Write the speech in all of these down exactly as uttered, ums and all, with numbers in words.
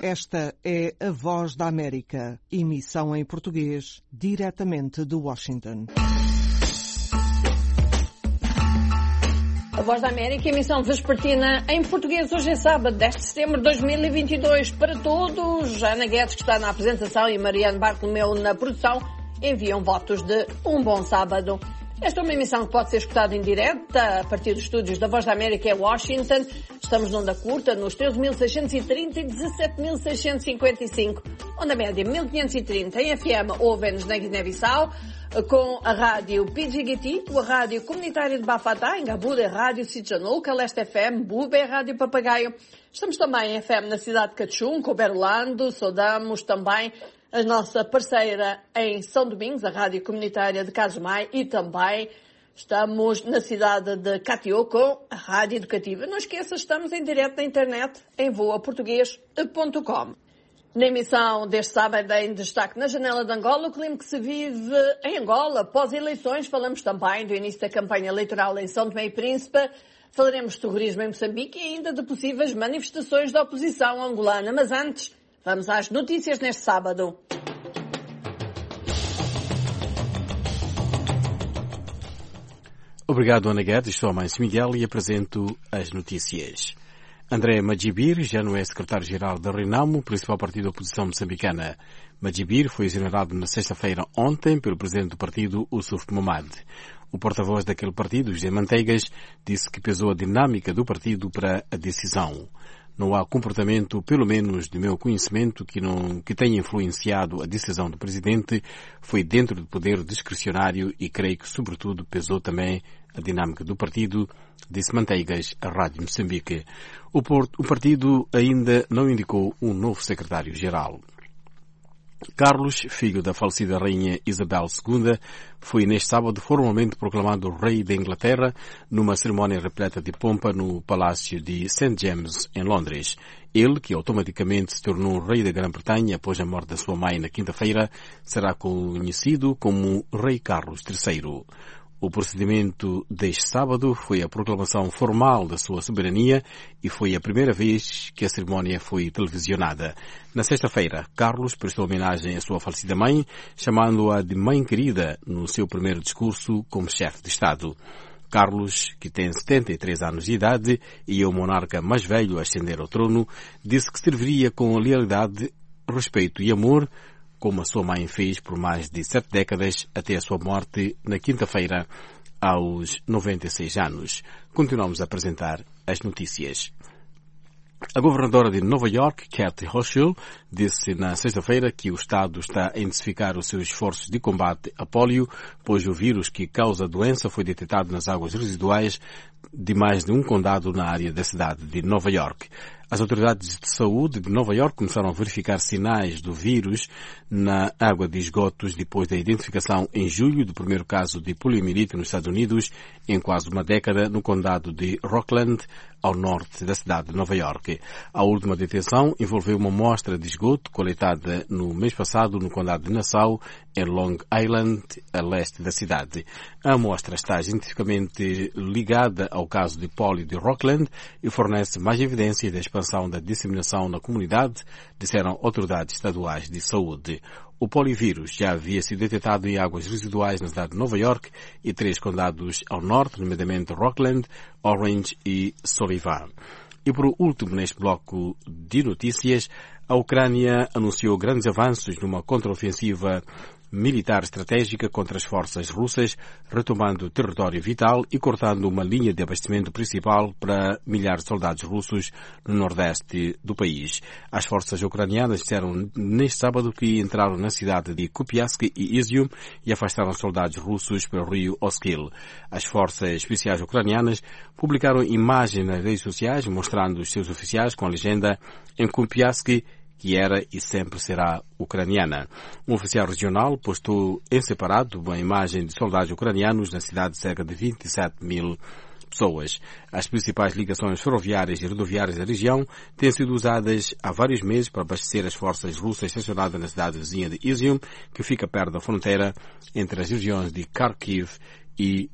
Esta é a Voz da América, emissão em português, diretamente de Washington. A Voz da América, emissão vespertina em português. Hoje é sábado, dez de setembro de dois mil e vinte e dois. Para todos, Ana Guedes, que está na apresentação, e Mariano Bartolomeu na produção, enviam votos de um bom sábado. Esta é uma emissão que pode ser escutada em direto a partir dos estúdios da Voz da América em Washington. Estamos na onda curta, nos treze mil seiscentos e trinta e dezassete mil seiscentos e cinquenta e cinco. Onda média mil quinhentos e trinta. Em F M, ouvem-nos na Guiné-Bissau, com a rádio P G G T, a rádio comunitária de Bafatá, em Gabuda, a rádio Sitjanuca, Leste F M, Bube, a rádio Papagaio. Estamos também em F M na cidade de Cachum, Coberlando, saudamos também a nossa parceira em São Domingos, a rádio comunitária de Casumai, e também estamos na cidade de Catioco, a rádio educativa. Não esqueça, estamos em direto na internet em voa português ponto com. Na emissão deste sábado, em destaque na janela de Angola, o clima que se vive em Angola pós-eleições. Falamos também do início da campanha eleitoral em São Tomé e Príncipe. Falaremos de terrorismo em Moçambique e ainda de possíveis manifestações da oposição angolana. Mas antes, vamos às notícias neste sábado. Obrigado, Ana Guedes. Estou a Mãe-se Miguel e apresento as notícias. André Madjibir já não é secretário-geral da Renamo, principal partido da oposição moçambicana. Madjibir foi exonerado na sexta-feira ontem pelo presidente do partido, Ousuf Momad. O porta-voz daquele partido, José Manteigas, disse que pesou a dinâmica do partido para a decisão. Não há comportamento, pelo menos de meu conhecimento, que, não, que tenha influenciado a decisão do presidente. Foi dentro do poder discricionário e creio que, sobretudo, pesou também a dinâmica do partido, disse Manteigas à Rádio Moçambique. O, Porto, o partido ainda não indicou um novo secretário-geral. Carlos, filho da falecida rainha Isabel segunda, foi neste sábado formalmente proclamado rei da Inglaterra numa cerimónia repleta de pompa no Palácio de Saint James, em Londres. Ele, que automaticamente se tornou rei da Grã-Bretanha após a morte da sua mãe na quinta-feira, será conhecido como Rei Carlos terceiro. O procedimento deste sábado foi a proclamação formal da sua soberania e foi a primeira vez que a cerimónia foi televisionada. Na sexta-feira, Carlos prestou homenagem à sua falecida mãe, chamando-a de mãe querida no seu primeiro discurso como chefe de Estado. Carlos, que tem setenta e três anos de idade e é o monarca mais velho a ascender ao trono, disse que serviria com lealidade, respeito e amor, como a sua mãe fez por mais de sete décadas até a sua morte na quinta-feira, aos noventa e seis anos. Continuamos a apresentar as notícias. A governadora de Nova York, Kathy Hochul, disse na sexta-feira que o Estado está a intensificar os seus esforços de combate à polio, pois o vírus que causa a doença foi detectado nas águas residuais de mais de um condado na área da cidade de Nova York. As autoridades de saúde de Nova York começaram a verificar sinais do vírus na água de esgotos depois da identificação em julho do primeiro caso de poliomielite nos Estados Unidos em quase uma década no condado de Rockland, ao norte da cidade de Nova York. A última detenção envolveu uma amostra de esgoto coletada no mês passado no condado de Nassau, em Long Island, a leste da cidade. A amostra está cientificamente ligada ao caso de polio de Rockland e fornece mais evidências da expansão da disseminação na comunidade, disseram autoridades estaduais de saúde. O polivírus já havia sido detectado em águas residuais na cidade de Nova York e três condados ao norte, nomeadamente Rockland, Orange e Sullivan. E por último, neste bloco de notícias, a Ucrânia anunciou grandes avanços numa contraofensiva militar estratégica contra as forças russas, retomando território vital e cortando uma linha de abastecimento principal para milhares de soldados russos no nordeste do país. As forças ucranianas disseram neste sábado que entraram na cidade de Kupiansk e Izium e afastaram soldados russos pelo rio Oskil. As forças especiais ucranianas publicaram imagens nas redes sociais mostrando os seus oficiais com a legenda em Kupiansk, que era e sempre será ucraniana. Um oficial regional postou em separado uma imagem de soldados ucranianos na cidade de cerca de vinte e sete mil pessoas. As principais ligações ferroviárias e rodoviárias da região têm sido usadas há vários meses para abastecer as forças russas estacionadas na cidade vizinha de Izium, que fica perto da fronteira entre as regiões de Kharkiv e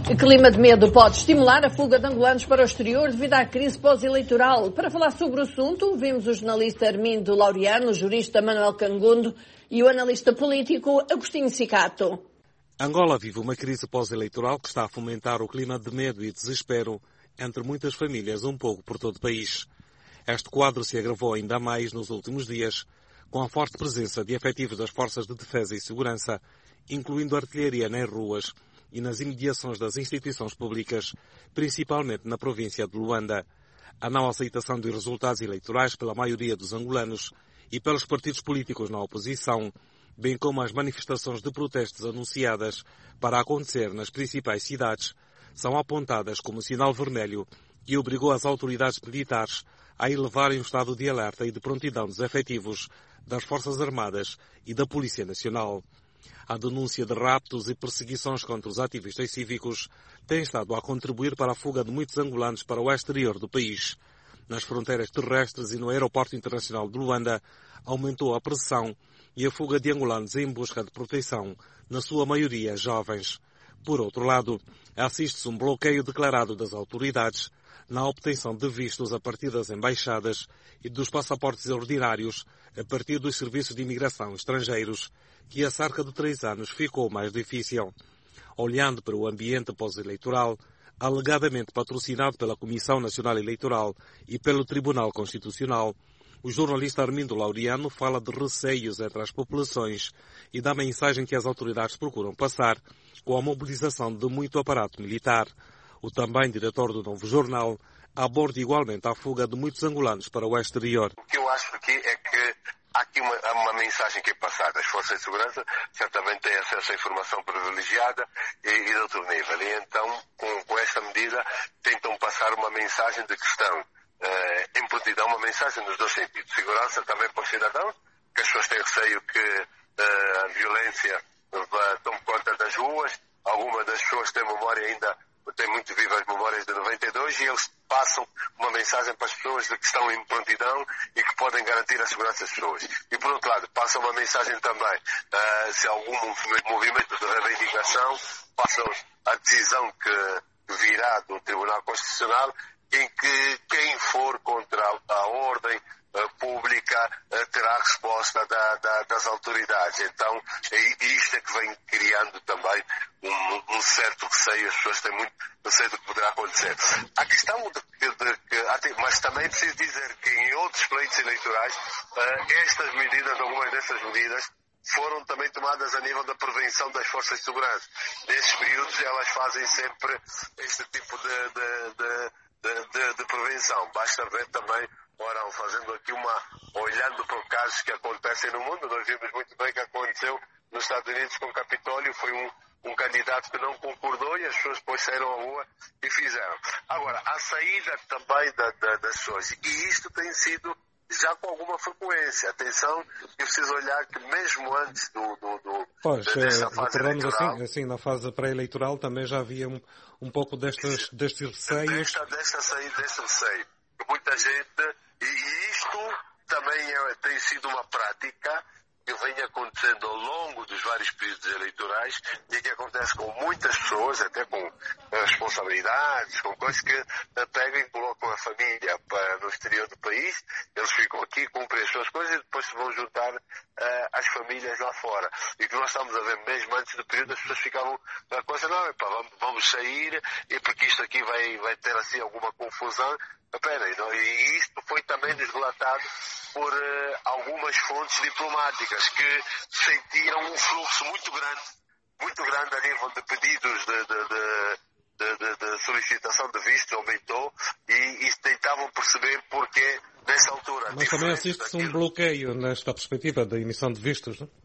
O clima de medo pode estimular a fuga de angolanos para o exterior devido à crise pós-eleitoral. Para falar sobre o assunto, vimos o jornalista Armindo Laureano, o jurista Manuel Cangundo e o analista político Agostinho Cicato. Angola vive uma crise pós-eleitoral que está a fomentar o clima de medo e desespero entre muitas famílias um pouco por todo o país. Este quadro se agravou ainda mais nos últimos dias, com a forte presença de efetivos das forças de defesa e segurança, incluindo artilharia nas ruas e nas imediações das instituições públicas, principalmente na província de Luanda. A não aceitação dos resultados eleitorais pela maioria dos angolanos e pelos partidos políticos na oposição, bem como as manifestações de protestos anunciadas para acontecer nas principais cidades, são apontadas como sinal vermelho que obrigou as autoridades militares a elevarem o estado de alerta e de prontidão dos efetivos das Forças Armadas e da Polícia Nacional. A denúncia de raptos e perseguições contra os ativistas cívicos tem estado a contribuir para a fuga de muitos angolanos para o exterior do país. Nas fronteiras terrestres e no aeroporto internacional de Luanda, aumentou a pressão e a fuga de angolanos em busca de proteção, na sua maioria jovens. Por outro lado, assiste-se um bloqueio declarado das autoridades na obtenção de vistos a partir das embaixadas e dos passaportes ordinários a partir dos serviços de imigração estrangeiros, que há cerca de três anos ficou mais difícil. Olhando para o ambiente pós-eleitoral, alegadamente patrocinado pela Comissão Nacional Eleitoral e pelo Tribunal Constitucional, o jornalista Armindo Laureano fala de receios entre as populações e da mensagem que as autoridades procuram passar com a mobilização de muito aparato militar. O também diretor do Novo Jornal aborda igualmente a fuga de muitos angolanos para o exterior. O que eu acho aqui é que há aqui uma, uma mensagem que é passada. As forças de segurança certamente têm acesso à informação privilegiada e, e de outro nível. E então, com, com esta medida, tentam passar uma mensagem de que estão uh, em prontidão, uma mensagem nos dois sentidos. Segurança também para os cidadãos, que as pessoas têm receio que uh, a violência uh, tome conta das ruas. Algumas das pessoas têm memória ainda, têm muito vivas memórias de noventa e dois, e eles passam uma mensagem para as pessoas de que estão em prontidão e que podem garantir a segurança das pessoas. E, por outro lado, passam uma mensagem também, uh, se algum movimento de reivindicação, passam a decisão que virá do Tribunal Constitucional, em que quem for contra a ordem uh, pública uh, terá a resposta da, da, das autoridades. Então, é isto é que vem criando também um, um certo receio. As pessoas têm muito receio do que poderá acontecer. A questão de, de, de, mas também é preciso dizer que em outros pleitos eleitorais, uh, estas medidas, algumas dessas medidas, foram também tomadas a nível da prevenção das forças de segurança. Nesses períodos, elas fazem sempre este tipo de, de, de De, de, de prevenção. Basta ver também, ora, fazendo aqui uma, olhando para casos que acontecem no mundo, nós vimos muito bem que aconteceu nos Estados Unidos com o Capitólio, foi um, um candidato que não concordou e as pessoas depois saíram à rua e fizeram. Agora, a saída também da, da, das pessoas, e isto tem sido já com alguma frequência. Atenção, é preciso olhar que mesmo antes do, do, do pois, desta fase eleitoral... Assim, assim, na fase pré-eleitoral também já havia um, um pouco destes, destes receios. Desta, desta saída, deste receio. Muita gente... E isto também é, tem sido uma prática que vem acontecendo ao longo dos vários períodos eleitorais e que acontece com muitas pessoas, até com responsabilidades, com coisas que pegam e colocam a família para, no exterior do país, eles ficam aqui, cumprem as suas coisas e depois se vão juntar uh, às famílias lá fora. E que nós estamos a ver mesmo antes do período, as pessoas ficavam na coisa, não, epa, vamos, vamos sair, e porque isto aqui vai, vai ter assim alguma confusão. Pera, e isto foi também desrelatado por uh, algumas fontes diplomáticas que sentiram um fluxo muito grande, muito grande a nível de pedidos de, de, de, de, de solicitação de visto, aumentou, e, e tentavam perceber porquê nessa altura. Mas também assiste-se um bloqueio nesta perspectiva da emissão de vistos, não?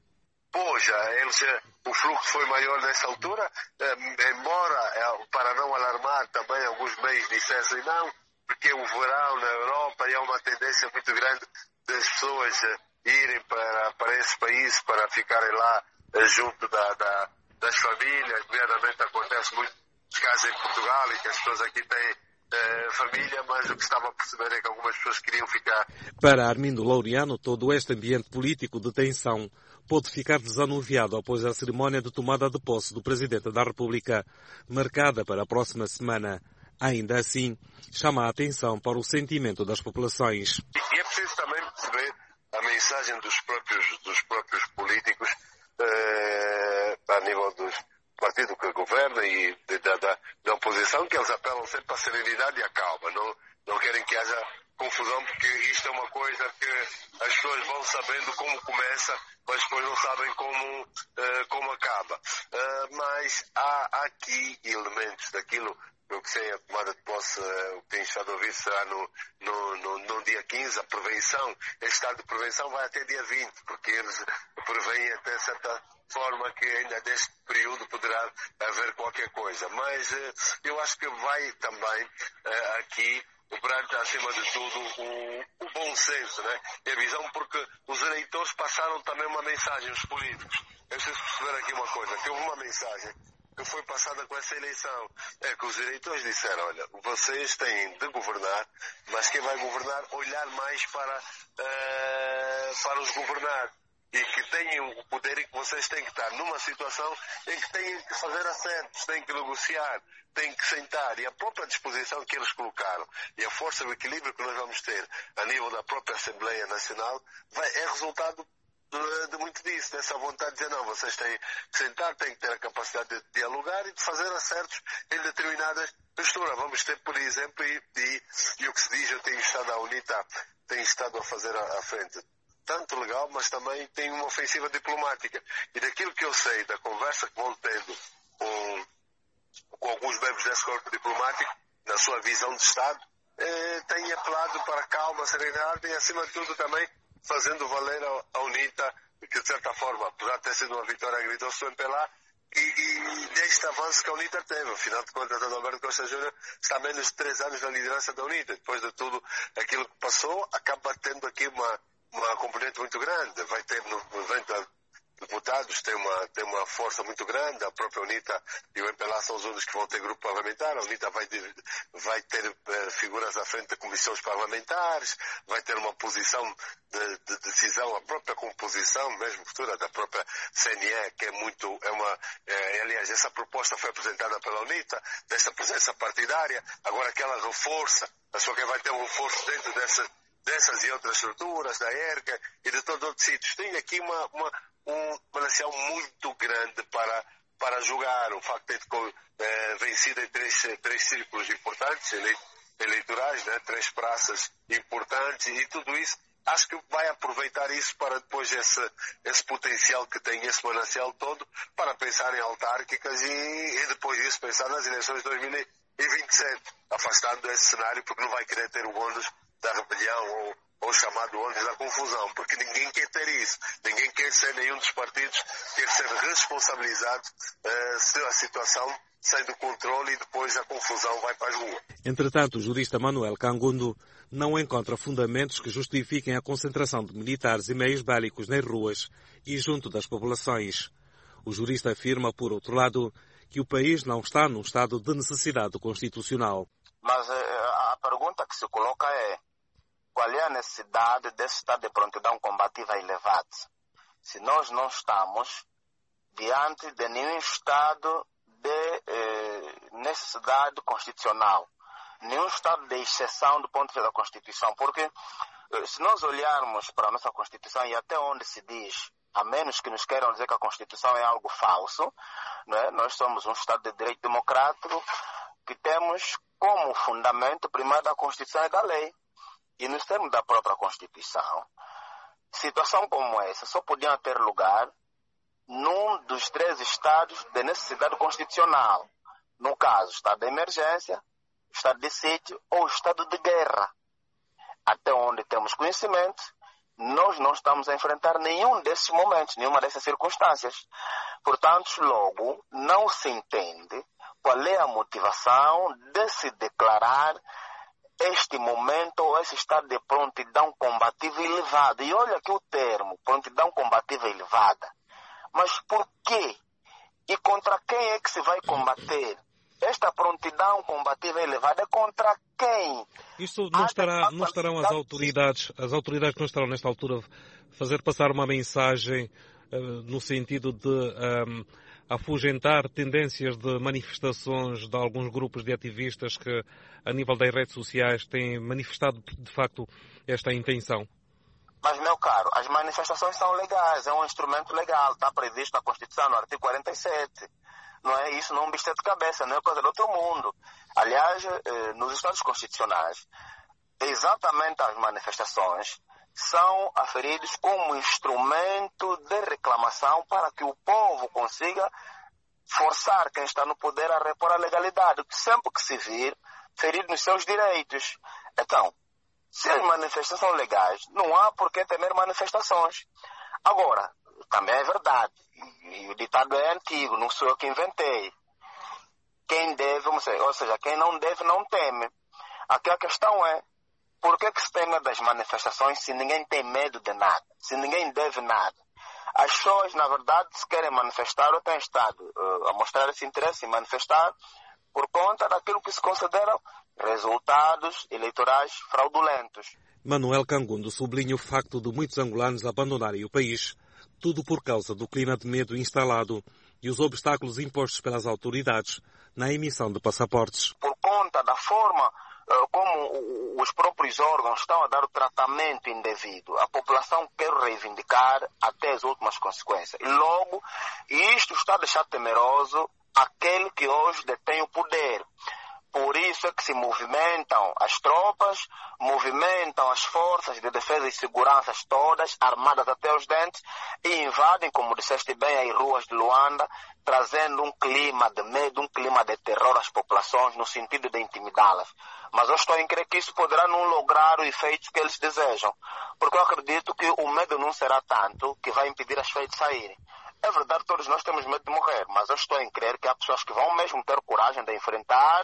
Pois, eles, o fluxo foi maior nessa altura, embora, para não alarmar, também alguns meios dissessem não, porque o verão na Europa é uma tendência muito grande das pessoas irem para, para esse país para ficarem lá junto da, da, das famílias. Nomeadamente acontece muito casos em Portugal e que as pessoas aqui têm eh, família, mas o que estava a perceber é que algumas pessoas queriam ficar. Para Armindo Laureano, todo este ambiente político de tensão pôde ficar desanuviado após a cerimónia de tomada de posse do Presidente da República, marcada para a próxima semana. Ainda assim, chama a atenção para o sentimento das populações. E é preciso também perceber a mensagem dos próprios, dos próprios políticos eh, a nível dos partidos que governam e de, da, da, da oposição, que eles apelam sempre para a serenidade e a calma. Não, não querem que haja confusão, porque isto é uma coisa que as pessoas vão sabendo como começa, mas depois não sabem como, uh, como acaba. Uh, mas há aqui elementos daquilo. Eu que sei, a tomada de posse, o que tem estado a ouvir será no, no, no, no dia quinze, a prevenção. Este estado de prevenção vai até dia vinte, porque eles preveem até certa forma que ainda neste período poderá haver qualquer coisa. Mas eu acho que vai também aqui perante, acima de tudo, o, o bom senso, né? E a visão, porque os eleitores passaram também uma mensagem, os políticos. Eu preciso perceber aqui uma coisa, que houve uma mensagem que foi passada com essa eleição, é que os eleitores disseram, olha, vocês têm de governar, mas quem vai governar, olhar mais para, uh, para os governados. E que têm o poder e que vocês têm que estar numa situação em que têm que fazer acertos, têm que negociar, têm que sentar. E a própria disposição que eles colocaram e a força e o equilíbrio que nós vamos ter a nível da própria Assembleia Nacional vai, é resultado De, de muito disso, dessa vontade de dizer, não, vocês têm que sentar, têm que ter a capacidade de dialogar e de fazer acertos em determinadas posturas. Vamos ter, por exemplo, e, e, e o que se diz, eu tenho estado a UNITA, tenho estado a fazer à frente, tanto legal, mas também tem uma ofensiva diplomática. E daquilo que eu sei, da conversa que vão tendo com, com alguns membros desse corpo diplomático, na sua visão de Estado, eh, tem apelado para calma, serenidade e, acima de tudo, também fazendo valer a UNITA, que de certa forma, apesar de ter sido uma vitória agridoce do M P L A, e, e deste avanço que a UNITA teve. Afinal de contas, Adalberto Costa Júnior está há menos de três anos na liderança da UNITA. Depois de tudo aquilo que passou, acaba tendo aqui uma, uma componente muito grande. Vai ter no evento deputados, tem uma, tem uma força muito grande, a própria UNITA e o M P L A são os únicos que vão ter grupo parlamentar, a UNITA vai, vai ter uh, figuras à frente de comissões parlamentares, vai ter uma posição de, de decisão, a própria composição, mesmo futura, da própria C N E, que é muito, é uma, é, aliás, essa proposta foi apresentada pela UNITA, dessa presença partidária, agora que ela reforça, a sua que vai ter um reforço dentro dessa, dessas e outras estruturas, da E R C A e de todos os outros sítios. Tem aqui uma, uma um balanceio muito grande para, para jogar. O facto de ter eh, vencido em três, três círculos importantes eleitorais, né? Três praças importantes e tudo isso, acho que vai aproveitar isso para depois esse, esse potencial que tem, esse manancial todo, para pensar em autárquicas e, e depois disso pensar nas eleições de dois mil e vinte e sete, afastando esse cenário, porque não vai querer ter o ônus da rebelião ou ou chamado ônus da confusão, porque ninguém quer ter isso, ninguém quer ser, nenhum dos partidos quer ser responsabilizado uh, se a situação sai do controle e depois a confusão vai para as ruas. Entretanto, o jurista Manuel Cangundo não encontra fundamentos que justifiquem a concentração de militares e meios bélicos nas ruas e junto das populações. O jurista afirma, por outro lado, que o país não está num estado de necessidade constitucional. Mas a pergunta que se coloca é: qual é a necessidade desse estado de prontidão combativa elevado? Se nós não estamos diante de nenhum estado de eh, necessidade constitucional, nenhum estado de exceção do ponto de vista da Constituição, porque eh, se nós olharmos para a nossa Constituição e até onde se diz, a menos que nos queiram dizer que a Constituição é algo falso, não é? Nós somos um estado de direito democrático que temos como fundamento primário da Constituição e da lei. E nos termos da própria Constituição, situação como essa só podia ter lugar num dos três estados de necessidade constitucional. No caso, estado de emergência, estado de sítio ou estado de guerra. Até onde temos conhecimento, nós não estamos a enfrentar nenhum desses momentos, nenhuma dessas circunstâncias. Portanto, logo, não se entende qual é a motivação de se declarar este momento ou esse estado de prontidão combativa elevada. E olha aqui o termo, prontidão combativa elevada. Mas por quê? E contra quem é que se vai combater? Esta prontidão combativa elevada é contra quem? Isto não, estará, não estarão as autoridades, as autoridades não estarão nesta altura a fazer passar uma mensagem no sentido de um, afugentar tendências de manifestações de alguns grupos de ativistas que, a nível das redes sociais, têm manifestado, de facto, esta intenção? Mas, meu caro, as manifestações são legais, é um instrumento legal, está previsto na Constituição, no artigo quarenta e sete. Não é isso, não é um bicho de cabeça, não é coisa do outro mundo. Aliás, eh, nos Estados Constitucionais, exatamente as manifestações são aferidos como instrumento de reclamação para que o povo consiga forçar quem está no poder a repor a legalidade, sempre que se vir ferido nos seus direitos. Então, se as manifestações são legais, não há por que temer manifestações. Agora, também é verdade, e o ditado é antigo, não sou eu que inventei. Quem deve, ou seja, quem não deve, não teme. Aqui a questão é, por que que se tem medo das manifestações se ninguém tem medo de nada, se ninguém deve nada? As pessoas, na verdade, se querem manifestar ou têm estado uh, a mostrar esse interesse em manifestar por conta daquilo que se consideram resultados eleitorais fraudulentos. Manuel Cangundo sublinha o facto de muitos angolanos abandonarem o país, tudo por causa do clima de medo instalado e os obstáculos impostos pelas autoridades na emissão de passaportes. Por conta da forma uh, como os próprios órgãos estão a dar o tratamento indevido, a população quer reivindicar até as últimas consequências. E logo, isto está a deixar temeroso aquele que hoje detém o poder. Por isso é que se movimentam as tropas, movimentam as forças de defesa e segurança todas, armadas até os dentes, e invadem, como disseste bem, as ruas de Luanda, trazendo um clima de medo, um clima de terror às populações, no sentido de intimidá-las. Mas eu estou em crer que isso poderá não lograr o efeito que eles desejam, porque eu acredito que o medo não será tanto que vai impedir as feiras de saírem. É verdade, todos nós temos medo de morrer, mas eu estou em crer que há pessoas que vão mesmo ter coragem de enfrentar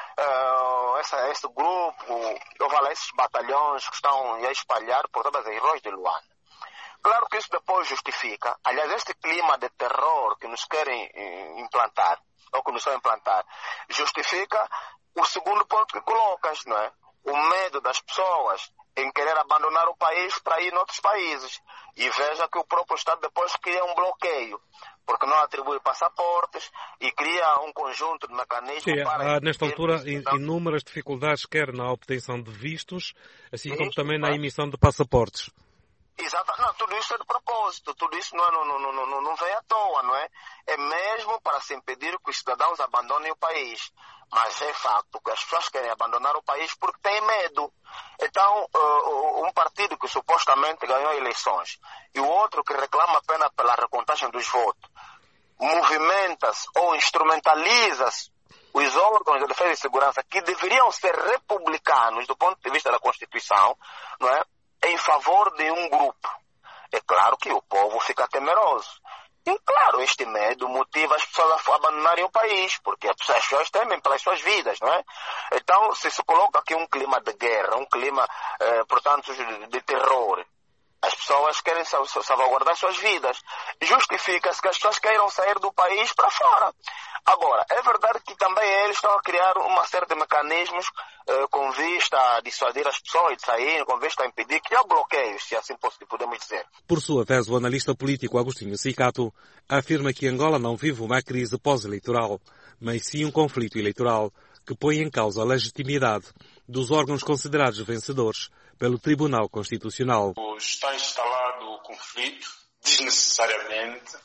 uh, essa, esse grupo, eu falo, esses batalhões que estão a espalhar por todas as ruas de Luanda. Claro que isso depois justifica, aliás, este clima de terror que nos querem implantar, ou que nos estão a implantar, justifica o segundo ponto que colocas, não é? O medo das pessoas em querer abandonar o país para ir em outros países. E veja que o próprio Estado depois cria um bloqueio, porque não atribui passaportes e cria um conjunto de mecanismos Sim, para... Há, nesta altura, inúmeras dificuldades, quer na obtenção de vistos, assim Sim, como também na emissão de passaportes. Exato, não, tudo isso é de propósito, tudo isso não, não, não, não, não vem à toa, não é? É mesmo para se impedir que os cidadãos abandonem o país. Mas é fato que as pessoas querem abandonar o país porque têm medo. Então, uh, um partido que supostamente ganhou eleições e o outro que reclama apenas pela recontagem dos votos, movimenta-se ou instrumentaliza-se os órgãos de defesa e segurança que deveriam ser republicanos do ponto de vista da Constituição, não é? Em favor de um grupo. É claro que o povo fica temeroso. E claro, este medo motiva as pessoas a abandonarem o país, porque as pessoas temem pelas suas vidas, não é? Então, se se coloca aqui um clima de guerra, um clima, eh, portanto, de, de terror, as pessoas querem salvaguardar suas vidas. Justifica-se que as pessoas queiram sair do país para fora. Agora, é verdade que também eles estão a criar uma série de mecanismos eh, com vista a dissuadir as pessoas de saírem, com vista a impedir que há bloqueios, se assim podemos dizer. Por sua vez, o analista político Agostinho Cicato afirma que Angola não vive uma crise pós-eleitoral, mas sim um conflito eleitoral que põe em causa a legitimidade dos órgãos considerados vencedores pelo Tribunal Constitucional. Está instalado o conflito, desnecessariamente.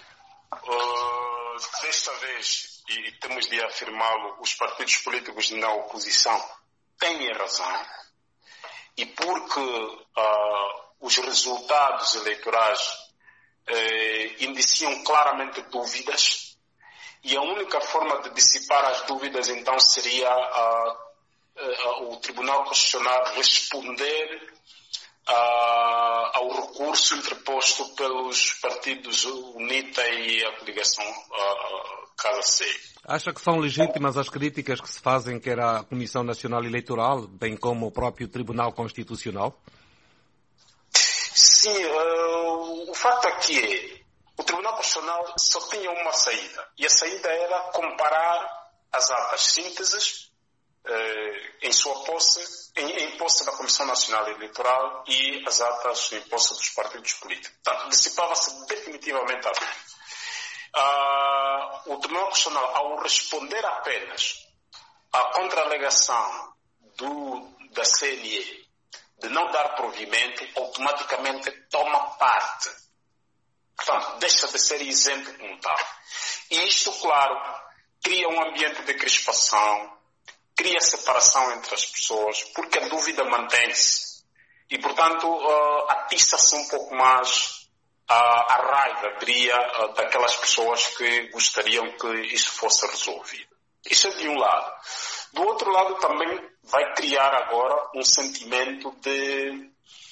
Uh, desta vez, e temos de afirmá-lo, os partidos políticos na oposição têm razão. E porque uh, os resultados eleitorais uh, indiciam claramente dúvidas, e a única forma de dissipar as dúvidas então seria uh, uh, o Tribunal Constitucional responder Uh, ao recurso interposto pelos partidos UNITA e a coligação uh, Casa C. Acha que são legítimas as críticas que se fazem quer à Comissão Nacional Eleitoral, bem como o próprio Tribunal Constitucional? Sim, uh, o fato é que o Tribunal Constitucional só tinha uma saída, e a saída era comparar as atas sínteses eh, em sua posse, em, em posse da Comissão Nacional Eleitoral e as atas em posse dos partidos políticos. Portanto, dissipava-se definitivamente a dúvida. Ah, o Tribunal Constitucional, ao responder apenas à contra-alegação do, da C N E de não dar provimento, automaticamente toma parte. Portanto, deixa de ser isento como tal. E isto, claro, cria um ambiente de crispação, cria separação entre as pessoas, porque a dúvida mantém-se. E, portanto, uh, atiça-se um pouco mais uh, a raiva, diria, uh, daquelas pessoas que gostariam que isso fosse resolvido. Isso é de um lado. Do outro lado, também vai criar agora um sentimento de...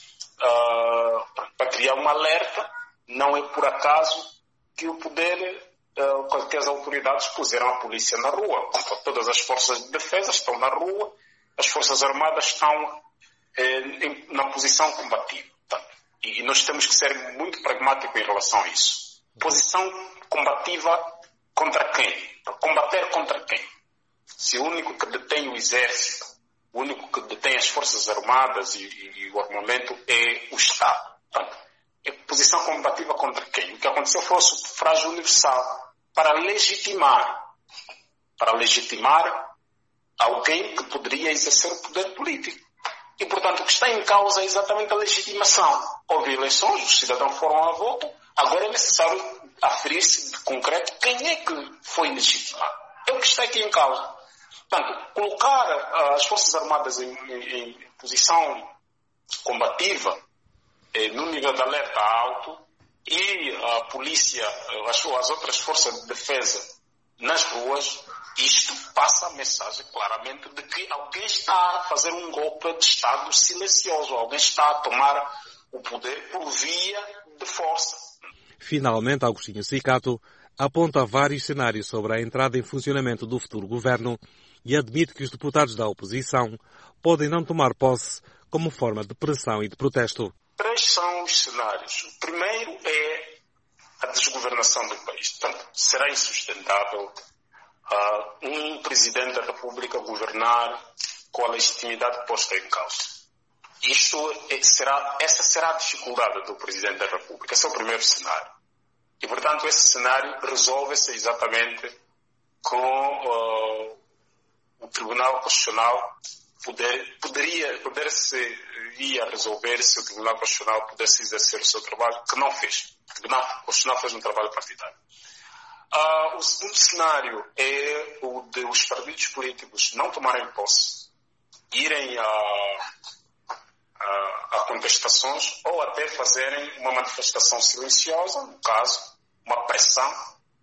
Uh, para criar um alerta. Não é por acaso que o poder, uh, que as autoridades puseram a polícia na rua. Todas as forças de defesa estão na rua, as forças armadas estão eh, em, na posição combativa. Tá? E, e nós temos que ser muito pragmáticos em relação a isso. Posição combativa contra quem? Combater contra quem? Se o único que detém o exército, o único que detém as forças armadas e, e, e o armamento é o Estado. Portanto, é posição combativa contra quem? O que aconteceu foi o sufrágio universal para legitimar, para legitimar alguém que poderia exercer o poder político. E, portanto, o que está em causa é exatamente a legitimação. Houve eleições, os cidadãos foram a voto, agora é necessário aferir-se de concreto quem é que foi legitimado. É o que está aqui em causa. Portanto, colocar uh, as Forças Armadas em, em, em posição combativa, eh, no nível de alerta alto, e a polícia, as, as outras forças de defesa nas ruas, isto passa a mensagem claramente de que alguém está a fazer um golpe de Estado silencioso, alguém está a tomar o poder por via de força. Finalmente, Agostinho Cicato aponta vários cenários sobre a entrada em funcionamento do futuro governo e admite que os deputados da oposição podem não tomar posse como forma de pressão e de protesto. Três são os cenários. O primeiro é a desgovernação do país. Portanto, será insustentável uh, um Presidente da República governar com a legitimidade posta em causa. Isto é, será, essa será a dificuldade do Presidente da República. Esse é o primeiro cenário. E, portanto, esse cenário resolve-se exatamente com uh, o Tribunal Constitucional poder, poderia, poder se ia resolver se o Tribunal Constitucional pudesse exercer o seu trabalho, que não fez. O Tribunal Constitucional fez um trabalho partidário. Uh, o segundo cenário é o de os partidos políticos não tomarem posse, irem a, a, a contestações ou até fazerem uma manifestação silenciosa, no caso, uma pressão,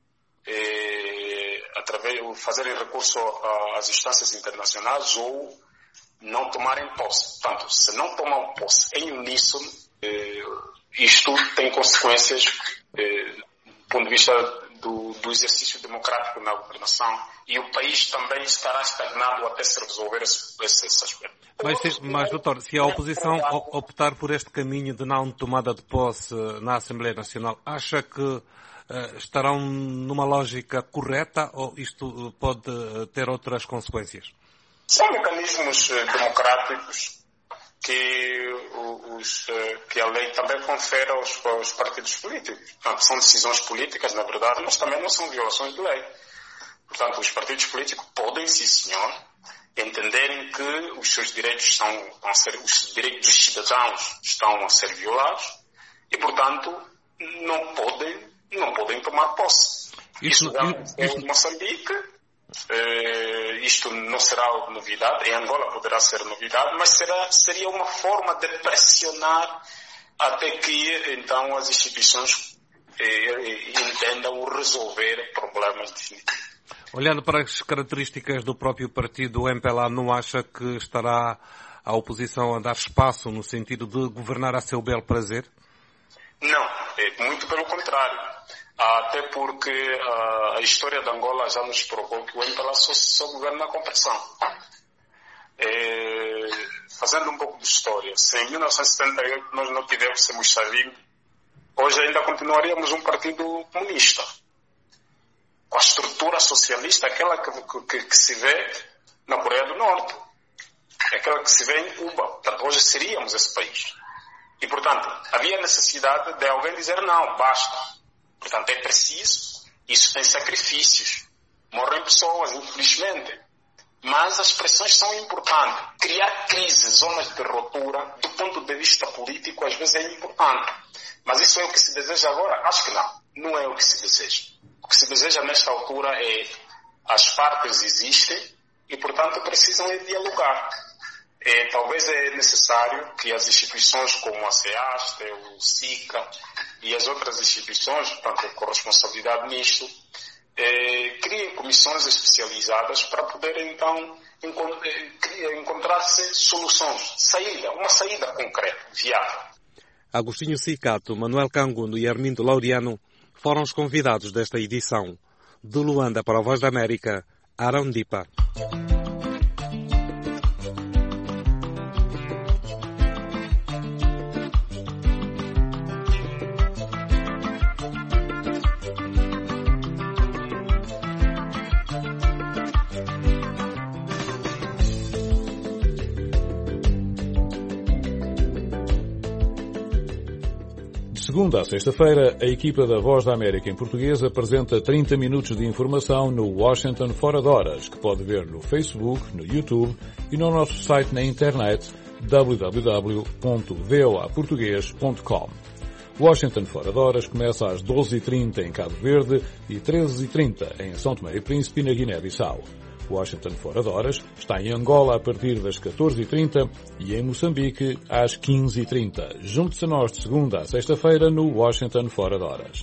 eh, através, fazerem recurso às instâncias internacionais ou não tomarem posse. Portanto, se não tomam posse em uníssono, eh, isto tem consequências eh, do ponto de vista do, do exercício democrático na governação, e o país também estará estagnado até se resolver esse, esse, esse aspecto. Mas, mas, doutor, se a oposição optar por este caminho de não tomada de posse na Assembleia Nacional, acha que uh, estarão numa lógica correta ou isto pode ter outras consequências? São mecanismos democráticos que, os, que a lei também confere aos, aos partidos políticos. Portanto, são decisões políticas, na verdade, mas também não são violações de lei. Portanto, os partidos políticos podem, sim senhor, entenderem que os seus direitos estão a ser, os direitos dos cidadãos estão a ser violados e, portanto, não podem, não podem tomar posse. Isso, isso, isso... Em Moçambique, Uh, isto não será novidade, em Angola poderá ser novidade, mas será, seria uma forma de pressionar até que então as instituições eh, entendam resolver problemas definitivos. Olhando para as características do próprio partido, o M P L A não acha que estará a oposição a dar espaço no sentido de governar a seu bel prazer? Não, é muito pelo contrário. Até porque uh, a história de Angola já nos provou que o M P L A só, só governa com pressão. É, fazendo um pouco de história, se em mil novecentos e setenta e oito nós não tivéssemos Savimbi, hoje ainda continuaríamos um partido comunista. Com a estrutura socialista, aquela que, que, que se vê na Coreia do Norte. É aquela que se vê em Cuba. Portanto, hoje seríamos esse país. E, portanto, havia necessidade de alguém dizer não, basta. Portanto, é preciso, isso tem sacrifícios. Morrem pessoas, infelizmente. Mas as pressões são importantes. Criar crises, zonas de ruptura, do ponto de vista político, às vezes é importante. Mas isso é o que se deseja agora? Acho que não. Não é o que se deseja. O que se deseja nesta altura é as partes existem e, portanto, precisam de dialogar. É, talvez é necessário que as instituições como a SEAST, o SICA e as outras instituições, portanto, com responsabilidade nisto, é, criem comissões especializadas para poderem, então, encontrar-se soluções, saída, uma saída concreta, viável. Agostinho Cicato, Manuel Cangundo e Armindo Laureano foram os convidados desta edição. De Luanda para a Voz da América, Arão Dipa. De segunda a sexta-feira, a equipa da Voz da América em português apresenta trinta minutos de informação no Washington Fora de Horas, que pode ver no Facebook, no YouTube e no nosso site na internet w w w ponto v o a português ponto com. Washington Fora de Horas começa às doze e trinta em Cabo Verde e treze e trinta em São Tomé e Príncipe, na Guiné-Bissau. Washington Fora de Horas está em Angola a partir das catorze e trinta e em Moçambique às quinze e trinta. Junte-se a nós de segunda a sexta-feira no Washington Fora de Horas.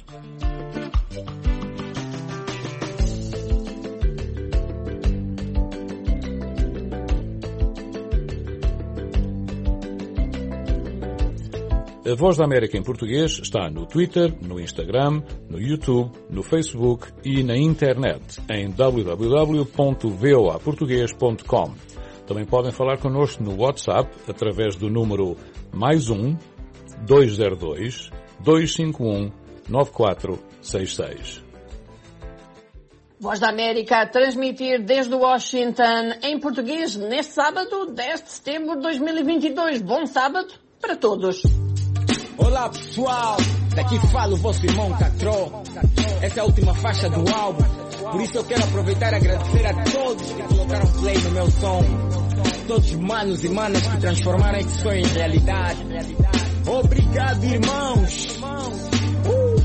A Voz da América em português está no Twitter, no Instagram, no YouTube, no Facebook e na internet em w w w ponto v o a português ponto com. Também podem falar connosco no WhatsApp através do número mais um, dois zero dois, dois cinco um, nove quatro seis seis. Voz da América a transmitir desde Washington em português neste sábado, dez de setembro de dois mil e vinte e dois. Bom sábado para todos. Olá pessoal, daqui fala o vosso irmão Catró. Essa é a última faixa do álbum, por isso eu quero aproveitar e agradecer a todos que colocaram play no meu som. Todos os manos e manas que transformaram esse sonho em realidade. Obrigado, irmãos. Uh!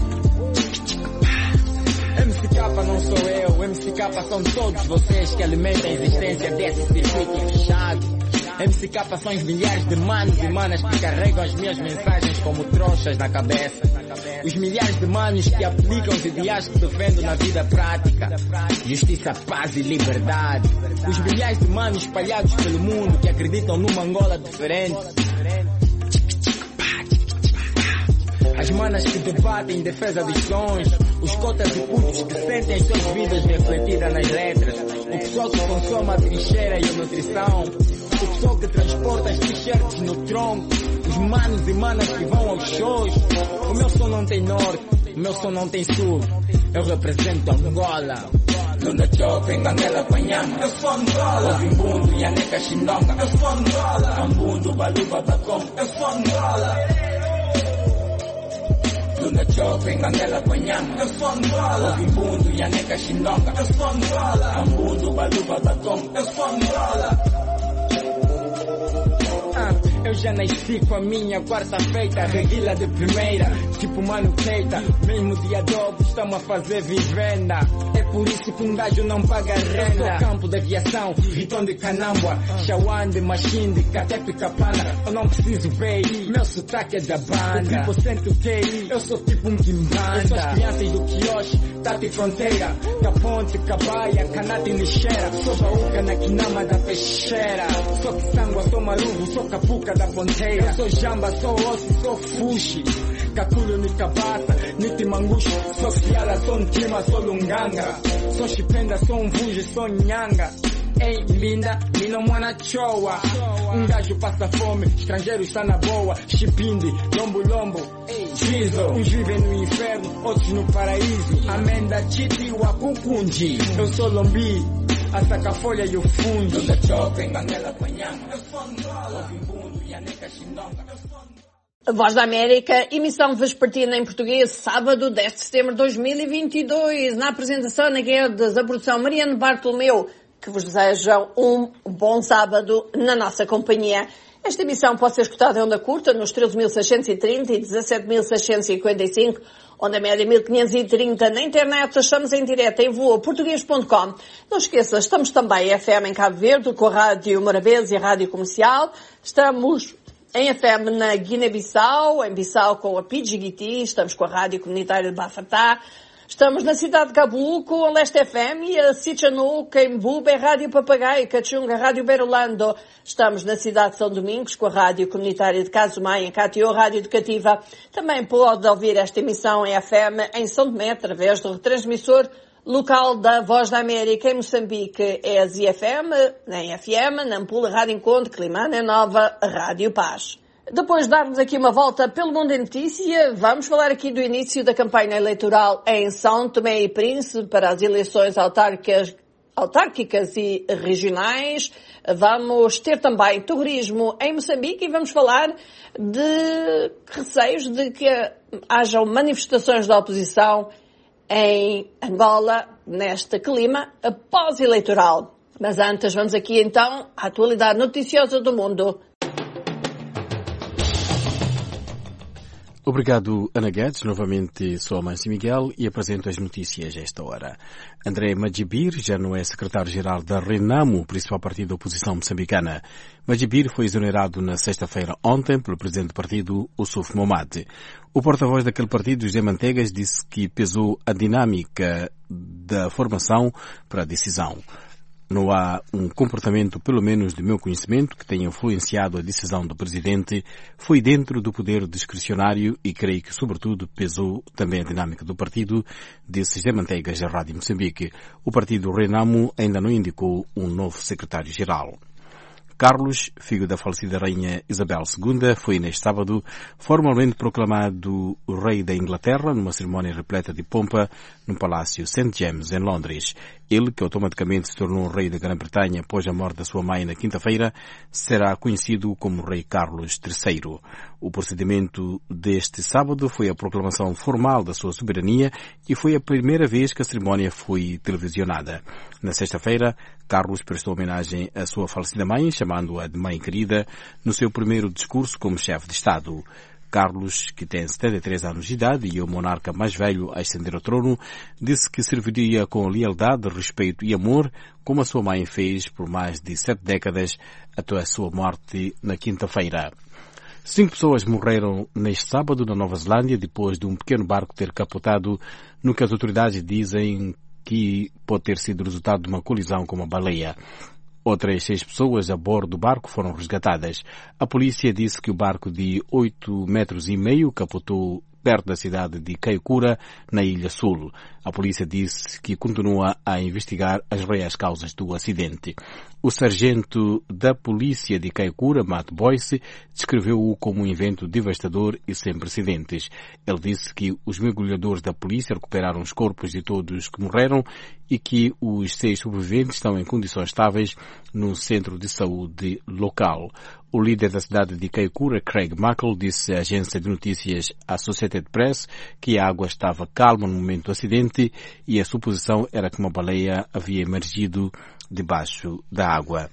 M C K não sou eu, M C K são todos vocês que alimentam a existência desse circuito fechado. M C K são os milhares de manos e manas que carregam as minhas mensagens como trouxas na cabeça. Os milhares de manos que aplicam os ideais que defendo na vida prática. Justiça, paz e liberdade. Os milhares de manos espalhados pelo mundo que acreditam numa Angola diferente. As manas que debatem em defesa dos sonhos. Os cotas e putos que sentem as suas vidas refletidas nas letras. O pessoal que consome a trincheira e a nutrição. O pessoal que transporta as t-shirts no tronco. Os manos e manas que vão aos shows. O meu som não tem norte, o meu som não tem sul. Eu represento Angola. Luna Jovem, Angela Panhama. Eu sou Angola. Ovimbundo, Yaneca Xindonga. Eu sou Angola. Ambundo, Baluba, Bacom. Eu sou Angola. Luna Jovem, Angela Panhama. Eu sou Angola. Ovimbundo, Yaneca Xindonga. Eu sou Angola. Ambundo, Baluba, Bacom. Eu sou Angola. Eu já nasci com a minha quarta-feita, reguila de primeira, tipo Mano Keita. Mesmo dia de ovo, estamos a fazer vivenda. É por isso que um gajo não paga renda. Eu sou campo de aviação, Riton de Canambua, Xawande, Machinde, Catepe, Capana. Eu não preciso B I, meu sotaque é da banda. O tipo cento Q I, eu sou tipo um quimbanda. Eu sou as crianças do quiosque, Tati Fronteira, Caponte, Cabaia, Canata e Lixeira. Sou baúca na quinama da peixeira. Sou Kisangua, sou Maluvo, sou Capuca da ponteira. Eu sou Jamba, sou Ossi, sou Fuxi. Caculho ni Cabata, Niti Manguxo. Sou Fiala, sou Ntima, sou Lunganga. Sou Chipenda, sou um Vuji, sou Nhanga. Ei, linda, mina mwana chowa. Um gajo passa fome, estrangeiro está na boa. Chipindi, lombo lombo, Jizo. Uns vivem no inferno, outros no paraíso. Amenda, Chiti, Wakukunji. Eu sou Lombi, a saca-folha e o fundo. Da choque, Manela Panhama. Ovimbundo, Yaneca Xindonga. A Voz da América, emissão vespertina em português, sábado, dez de setembro de dois mil e vinte e dois. Na apresentação, Ana Guedes, a produção Mariano Bartolomeu, que vos desejam um bom sábado na nossa companhia. Esta emissão pode ser escutada em onda curta nos treze mil seiscentos e trinta e dezassete mil seiscentos e cinquenta e cinco, onda média mil quinhentos e trinta. Na internet estamos em direto em voa português ponto com. Não esqueça, estamos também em F M em Cabo Verde, com a Rádio Morabeza e a Rádio Comercial. Estamos em F M na Guiné-Bissau, em Bissau com a Pidjigiti, estamos com a Rádio Comunitária de Bafatá. Estamos na cidade de Cabuco, a Leste F M, e a Sichanuk, em Buba, Rádio Papagaio, Cachunga, Rádio Berolando. Estamos na cidade de São Domingos, com a Rádio Comunitária de Casumai, em Catió, Rádio Educativa. Também pode ouvir esta emissão em F M em São Tomé, através do retransmissor local da Voz da América. Em Moçambique é a Z F M, em F M, Nampula, Rádio Encontro, Climana, é Nova, Rádio Paz. Depois de darmos aqui uma volta pelo mundo em notícia, vamos falar aqui do início da campanha eleitoral em São Tomé e Príncipe para as eleições autárquicas, autárquicas e regionais. Vamos ter também turismo em Moçambique e vamos falar de receios de que hajam manifestações da oposição em Angola neste clima pós-eleitoral. Mas antes vamos aqui então à atualidade noticiosa do mundo. Obrigado, Ana Guedes. Novamente sou a Mâncio Miguel e apresento as notícias a esta hora. André Madjibir já não é secretário-geral da RENAMO, principal partido da oposição moçambicana. Madjibir foi exonerado na sexta-feira ontem pelo presidente do partido, Ossuf Momad. O porta-voz daquele partido, José Mantegas, disse que pesou a dinâmica da formação para a decisão. Não há um comportamento, pelo menos do meu conhecimento, que tenha influenciado a decisão do presidente. Foi dentro do poder discricionário e creio que, sobretudo, pesou também a dinâmica do partido, disse José Manteigas à Rádio Moçambique. O partido RENAMO ainda não indicou um novo secretário-geral. Carlos, filho da falecida rainha Isabel segunda, foi neste sábado formalmente proclamado rei da Inglaterra numa cerimónia repleta de pompa no Palácio Saint James, em Londres. Ele, que automaticamente se tornou rei da Grã-Bretanha após a morte da sua mãe na quinta-feira, será conhecido como Rei Carlos terceiro. O procedimento deste sábado foi a proclamação formal da sua soberania e foi a primeira vez que a cerimónia foi televisionada. Na sexta-feira, Carlos prestou homenagem à sua falecida mãe, chamando-a de mãe querida, no seu primeiro discurso como chefe de Estado. Carlos, que tem setenta e três anos de idade e é o monarca mais velho a ascender ao trono, disse que serviria com lealdade, respeito e amor, como a sua mãe fez por mais de sete décadas até a sua morte na quinta-feira. Cinco pessoas morreram neste sábado na Nova Zelândia depois de um pequeno barco ter capotado no que as autoridades dizem que pode ter sido resultado de uma colisão com uma baleia. Outras seis pessoas a bordo do barco foram resgatadas. A polícia disse que o barco de oito metros e meio capotou perto da cidade de Kaikoura, na Ilha Sul. A polícia disse que continua a investigar as reais causas do acidente. O sargento da polícia de Kaikoura, Matt Boyce, descreveu-o como um evento devastador e sem precedentes. Ele disse que os mergulhadores da polícia recuperaram os corpos de todos que morreram e que os seis sobreviventes estão em condições estáveis no centro de saúde local. O líder da cidade de Kaikoura, Craig Muckle, disse à agência de notícias Associated Press que a água estava calma no momento do acidente e a suposição era que uma baleia havia emergido debaixo da água.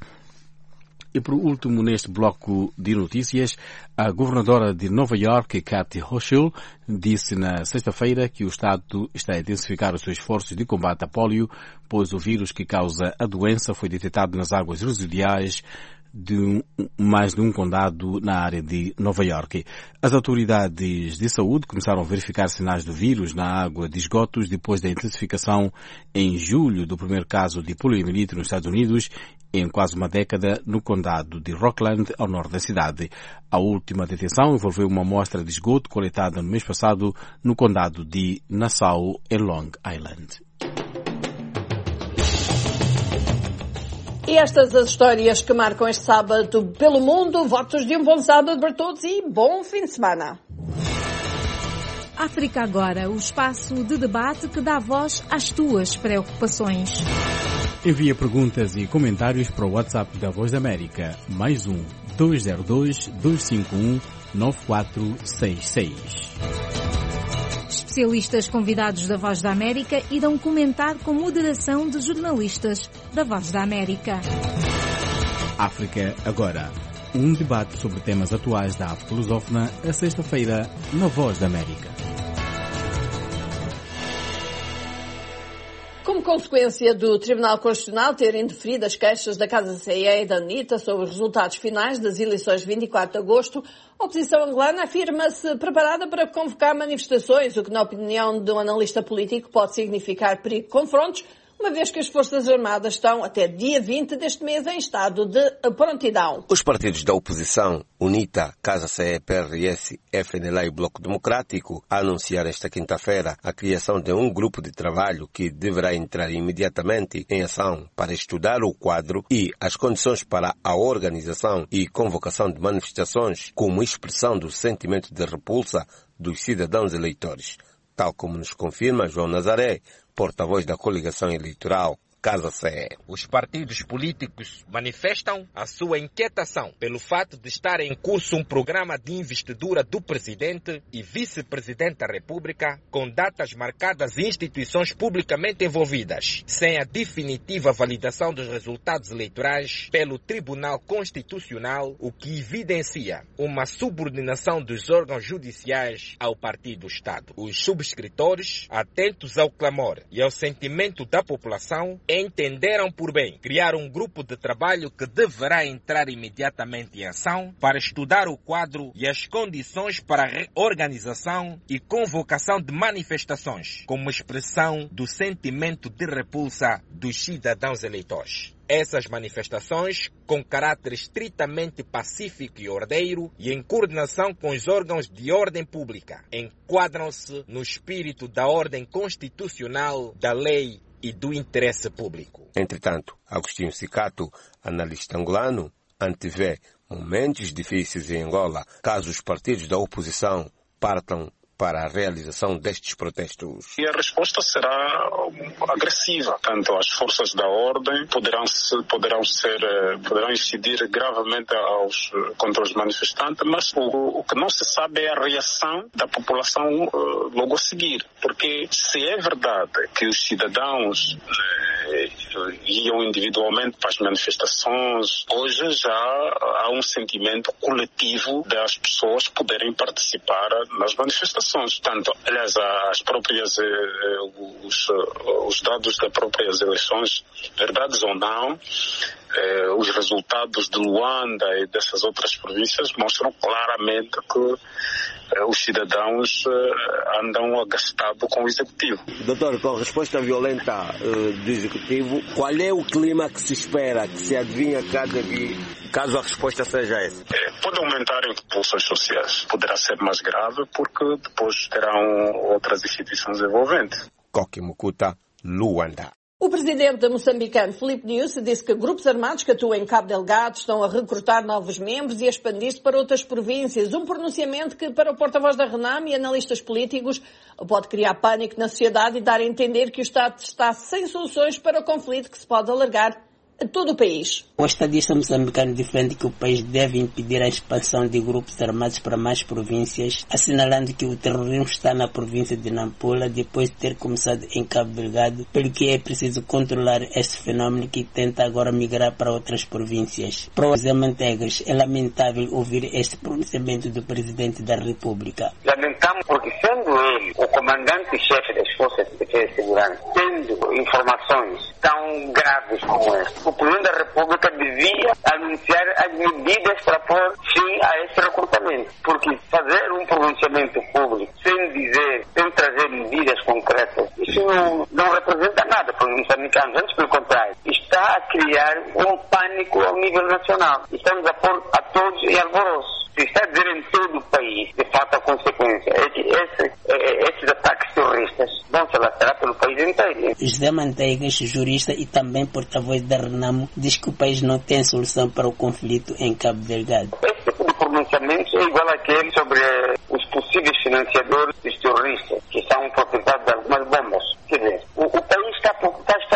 E por último, neste bloco de notícias, a governadora de Nova York, Kathy Hochul, disse na sexta-feira que o Estado está a intensificar os seus esforços de combate à polio, pois o vírus que causa a doença foi detectado nas águas residuais de um, mais de um condado na área de Nova York. As autoridades de saúde começaram a verificar sinais do vírus na água de esgotos depois da intensificação em julho do primeiro caso de poliomielite nos Estados Unidos em quase uma década no condado de Rockland, ao norte da cidade. A última detenção envolveu uma amostra de esgoto coletada no mês passado no condado de Nassau, em Long Island. E estas as histórias que marcam este sábado pelo mundo. Votos de um bom sábado para todos e bom fim de semana. África Agora, o espaço de debate que dá voz às tuas preocupações. Envia perguntas e comentários para o WhatsApp da Voz da América, mais um dois zero dois, dois cinco um, nove quatro seis seis. Especialistas convidados da Voz da América irão comentar com moderação de jornalistas da Voz da América. África Agora. Um debate sobre temas atuais da África lusófona, a sexta-feira, na Voz da América. Como consequência do Tribunal Constitucional ter indeferido as queixas da Casa C E e da ANITA sobre os resultados finais das eleições de vinte e quatro de agosto, a oposição angolana afirma-se preparada para convocar manifestações, o que, na opinião de um analista político, pode significar perigo de confrontos, uma vez que as Forças Armadas estão até dia vinte deste mês em estado de prontidão. Os partidos da oposição, UNITA, Casa C E, P R S, F N L A e Bloco Democrático, anunciaram esta quinta-feira a criação de um grupo de trabalho que deverá entrar imediatamente em ação para estudar o quadro e as condições para a organização e convocação de manifestações como expressão do sentimento de repulsa dos cidadãos eleitores, tal como nos confirma João Nazaré, porta-voz da coligação eleitoral Casa C E. Os partidos políticos manifestam a sua inquietação pelo fato de estar em curso um programa de investidura do presidente e vice-presidente da República com datas marcadas e instituições publicamente envolvidas, sem a definitiva validação dos resultados eleitorais pelo Tribunal Constitucional, o que evidencia uma subordinação dos órgãos judiciais ao Partido-Estado. Os subscritores, atentos ao clamor e ao sentimento da população, entenderam por bem criar um grupo de trabalho que deverá entrar imediatamente em ação para estudar o quadro e as condições para a reorganização e convocação de manifestações como expressão do sentimento de repulsa dos cidadãos eleitores. Essas manifestações, com caráter estritamente pacífico e ordeiro e em coordenação com os órgãos de ordem pública, enquadram-se no espírito da ordem constitucional, da lei e do interesse público. Entretanto, Agostinho Cicato, analista angolano, antevê momentos difíceis em Angola caso os partidos da oposição partam para a realização destes protestos. E a resposta será agressiva. Tanto as forças da ordem poderão, poderão, ser, poderão incidir gravemente aos, contra os manifestantes, mas o, o que não se sabe é a reação da população uh, logo a seguir. Porque se é verdade que os cidadãos uh, iam individualmente para as manifestações, hoje já há um sentimento coletivo das pessoas poderem participar nas manifestações. Tanto, aliás, as próprias, os, os dados das próprias eleições, verdades ou não, os resultados de Luanda e dessas outras províncias mostram claramente que os cidadãos andam agastados com o Executivo. Doutor, com a resposta violenta do Executivo, qual é o clima que se espera, que se adivinha cada dia, caso a resposta seja essa? Pode aumentar em pulsões sociais. Poderá ser mais grave porque depois terão outras instituições envolventes. Koki Mukuta, Luanda. O presidente moçambicano Filipe Nyusi disse que grupos armados que atuam em Cabo Delgado estão a recrutar novos membros e a expandir-se para outras províncias. Um pronunciamento que, para o porta-voz da RENAM e analistas políticos, pode criar pânico na sociedade e dar a entender que o Estado está sem soluções para o conflito que se pode alargar a todo o país. O estadista moçambicano defende que o país deve impedir a expansão de grupos armados para mais províncias, assinalando que o terrorismo está na província de Nampula depois de ter começado em Cabo Delgado, pelo que é preciso controlar esse fenômeno que tenta agora migrar para outras províncias. Para o Zé Manteigas, é lamentável ouvir este pronunciamento do Presidente da República. Lamentamos porque, sendo ele o comandante-chefe das Forças de Defesa e Segurança, tendo informações tão graves como esta, o Presidente da República devia anunciar as medidas para pôr fim a esse recrutamento. Porque fazer um pronunciamento público sem dizer, sem trazer medidas concretas, isso não, não representa nada para os moçambicanos. Antes, pelo contrário, está a criar um pânico ao nível nacional. Estamos a pôr a todos em alvoroço. Se está a dizer em todo o país, de fato, a consequência é que esse, esses ataques terroristas vão se alastrar pelo país inteiro. José Manteigas, jurista e também porta-voz da RENAMO, diz que o país não tem solução para o conflito em Cabo Delgado. Esse tipo de pronunciamento é igual àquele sobre os possíveis financiadores dos terroristas, que são proprietários de algumas bombas. Quer dizer, o, o país está, está, está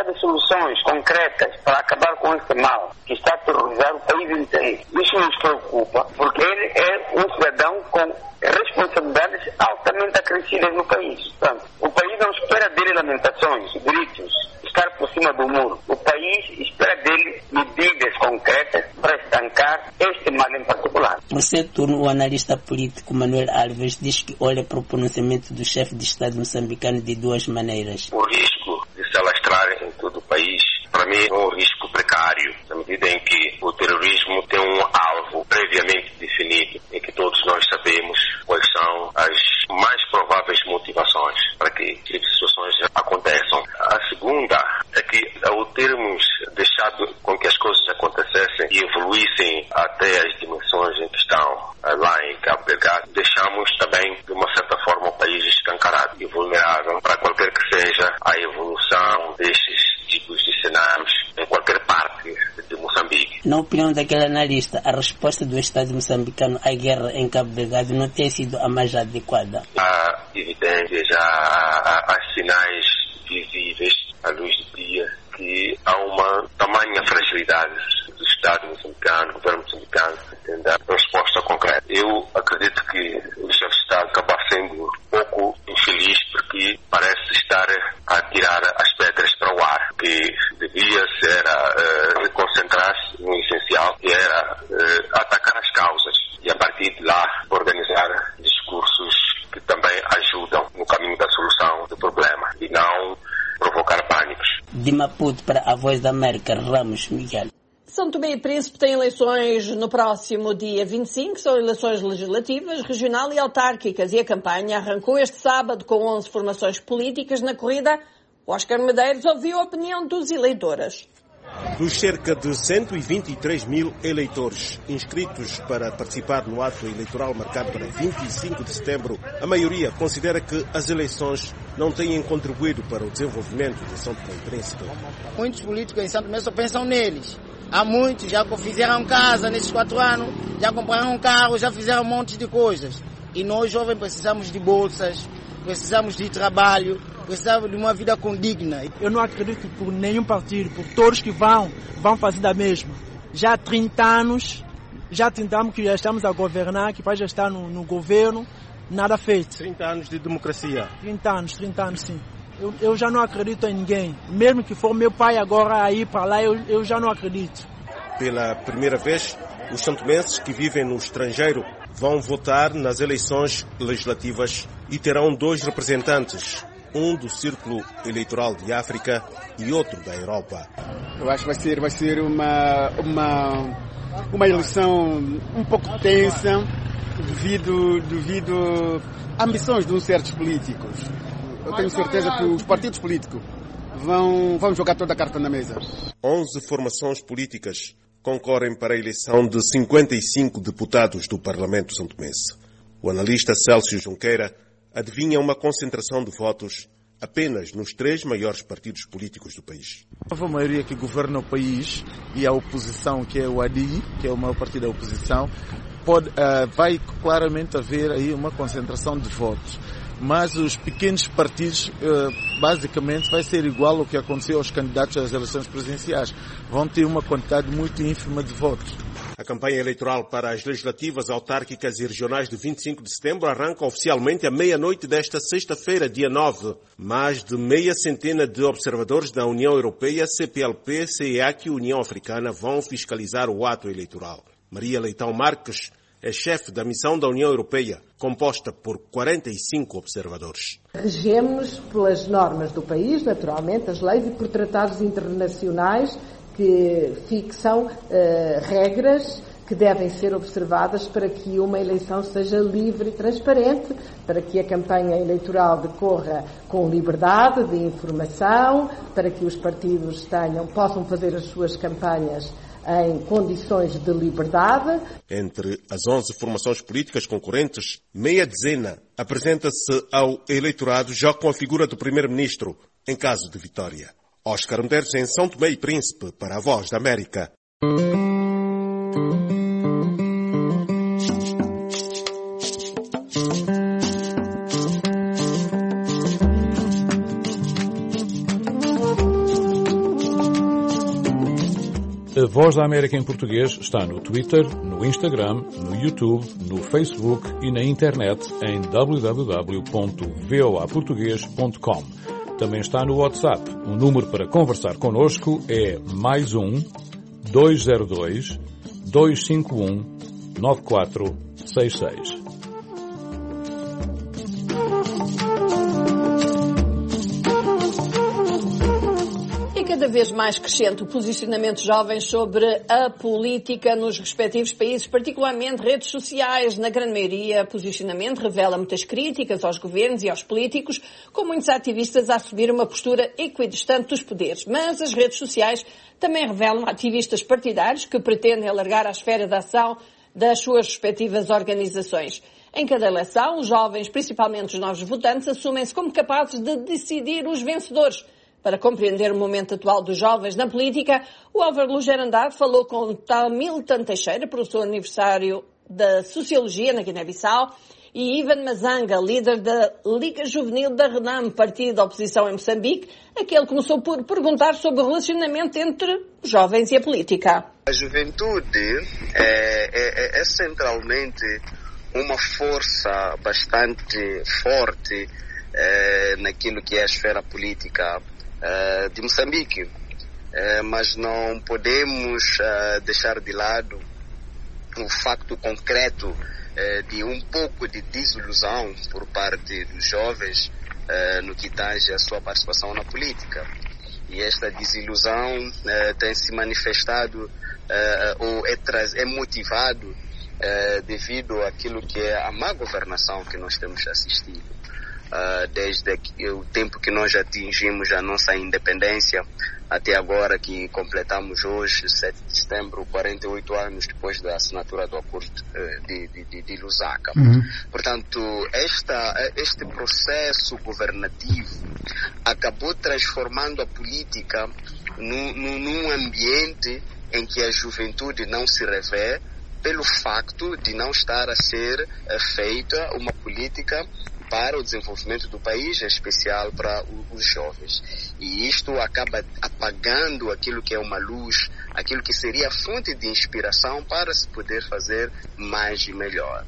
de soluções concretas para acabar com esse mal que está a terrorizar o país inteiro. Isso nos preocupa, porque ele é um cidadão com responsabilidades altamente acrescidas no país. Portanto, o país não espera dele lamentações, gritos, estar por cima do muro. O país espera dele medidas concretas para estancar este mal em particular. Por seu turno, o analista político Manuel Alves diz que olha para o pronunciamento do chefe de Estado moçambicano de duas maneiras. O risco de se alastrar em todo o país, para mim, é um risco precário, na medida em que o terrorismo tem um alvo previamente definido, em que todos nós sabemos quais são as mais prováveis motivações para que esse tipo de situações aconteçam. A segunda é que, ao termos deixado com que as coisas acontecessem e evoluíssem até as dimensões em que estão lá em Cabo Delgado, deixamos também, de uma certa forma, o país escancarado e vulnerável para qualquer que seja a evolução destes tipos de cenários em qualquer parte de Moçambique. Na opinião daquele analista, a resposta do Estado moçambicano à guerra em Cabo Delgado não tem sido a mais adequada. Há evidências, há, há, há sinais visíveis à luz do dia que há uma tamanha fragilidade do Estado moçambicano, do governo moçambicano, em dar resposta concreta. Eu acredito que o chefe de Estado acaba sendo um pouco infeliz porque parece estar a tirar as pedras para o ar, que devia ser uh, reconcentrar-se no essencial, que era uh, atacar as causas e a partir de lá organizar discursos que também ajudam no caminho da solução do problema e não provocar pânicos. De Maputo para a Voz da América, Ramos Miguel. São Tomé e Príncipe tem eleições no próximo dia vinte e cinco, são eleições legislativas, regional e autárquicas, e a campanha arrancou este sábado com onze formações políticas na corrida. Oscar Medeiros ouviu a opinião dos eleitores. Dos cerca de cento e vinte e três mil eleitores inscritos para participar no ato eleitoral marcado para vinte e cinco de setembro, a maioria considera que as eleições não têm contribuído para o desenvolvimento de São Tomé e Príncipe. Muitos políticos em São Tomé só pensam neles. Há muitos já fizeram casa nesses quatro anos, já compraram um carro, já fizeram um monte de coisas. E nós, jovens, precisamos de bolsas, precisamos de trabalho, precisamos de uma vida condigna. Eu não acredito por nenhum partido, por todos que vão, vão fazer da mesma. Já há trinta anos, já tentamos que já estamos a governar, que já está no, no governo, nada feito. trinta anos de democracia. trinta anos, trinta anos sim. Eu, eu já não acredito em ninguém. Mesmo que for meu pai agora a ir para lá, eu, eu já não acredito. Pela primeira vez, os santomenses que vivem no estrangeiro vão votar nas eleições legislativas e terão dois representantes, um do Círculo Eleitoral de África e outro da Europa. Eu acho que vai ser, vai ser uma, uma, uma eleição um pouco tensa devido, devido a ambições de uns certos políticos. Eu tenho certeza que os partidos políticos vão, vão jogar toda a carta na mesa. onze formações políticas concorrem para a eleição de cinquenta e cinco deputados do Parlamento santomense. O analista Célcio Junqueira adivinha uma concentração de votos apenas nos três maiores partidos políticos do país. A nova maioria que governa o país e a oposição, que é o A D I, que é o maior partido da oposição, pode, uh, vai claramente haver aí uma concentração de votos. Mas os pequenos partidos, basicamente, vai ser igual ao que aconteceu aos candidatos às eleições presidenciais. Vão ter uma quantidade muito ínfima de votos. A campanha eleitoral para as legislativas, autárquicas e regionais de vinte e cinco de setembro arranca oficialmente à meia-noite desta sexta-feira, dia nove. Mais de meia centena de observadores da União Europeia, C P L P, C E A C e União Africana vão fiscalizar o ato eleitoral. Maria Leitão Marques é chefe da missão da União Europeia, composta por quarenta e cinco observadores. Regemos-nos pelas normas do país, naturalmente, as leis e por tratados internacionais que fixam uh, regras que devem ser observadas para que uma eleição seja livre e transparente, para que a campanha eleitoral decorra com liberdade de informação, para que os partidos tenham, possam fazer as suas campanhas em condições de liberdade. Entre as onze formações políticas concorrentes, meia dezena apresenta-se ao eleitorado já com a figura do primeiro-ministro, em caso de vitória. Oscar Medeiros em São Tomé e Príncipe, para a Voz da América. A Voz da América em português está no Twitter, no Instagram, no YouTube, no Facebook e na internet em w w w ponto voa português ponto com. Também está no WhatsApp. O número para conversar connosco é mais um dois zero dois dois cinco um nove quatro seis seis. Cada vez mais crescente o posicionamento de jovens sobre a política nos respectivos países, particularmente redes sociais. Na grande maioria, o posicionamento revela muitas críticas aos governos e aos políticos, com muitos ativistas a assumir uma postura equidistante dos poderes. Mas as redes sociais também revelam ativistas partidários que pretendem alargar a esfera de ação das suas respectivas organizações. Em cada eleição, os jovens, principalmente os novos votantes, assumem-se como capazes de decidir os vencedores. Para compreender o momento atual dos jovens na política, o Álvaro Luger Andrade falou com Tamilton Teixeira, professor universitário da Sociologia na Guiné-Bissau, e Ivan Mazanga, líder da Liga Juvenil da RENAM, partido da oposição em Moçambique. Aquele começou por perguntar sobre o relacionamento entre os jovens e a política. A juventude é, é, é centralmente uma força bastante forte é, naquilo que é a esfera política Uh, de Moçambique, uh, mas não podemos uh, deixar de lado o facto concreto uh, de um pouco de desilusão por parte dos jovens uh, no que tange a sua participação na política. E esta desilusão uh, tem se manifestado uh, ou é, é motivado uh, devido àquilo que é a má governação que nós temos assistido. Uh, desde o tempo que nós atingimos a nossa independência até agora, que completamos hoje, sete de setembro, quarenta e oito anos depois da assinatura do acordo uh, de, de, de Lusaka. Uhum. Portanto, esta, este processo governativo acabou transformando a política no, no, num ambiente em que a juventude não se revê pelo facto de não estar a ser uh, feita uma política para o desenvolvimento do país, em especial para os jovens. E isto acaba apagando aquilo que é uma luz, aquilo que seria a fonte de inspiração para se poder fazer mais e melhor.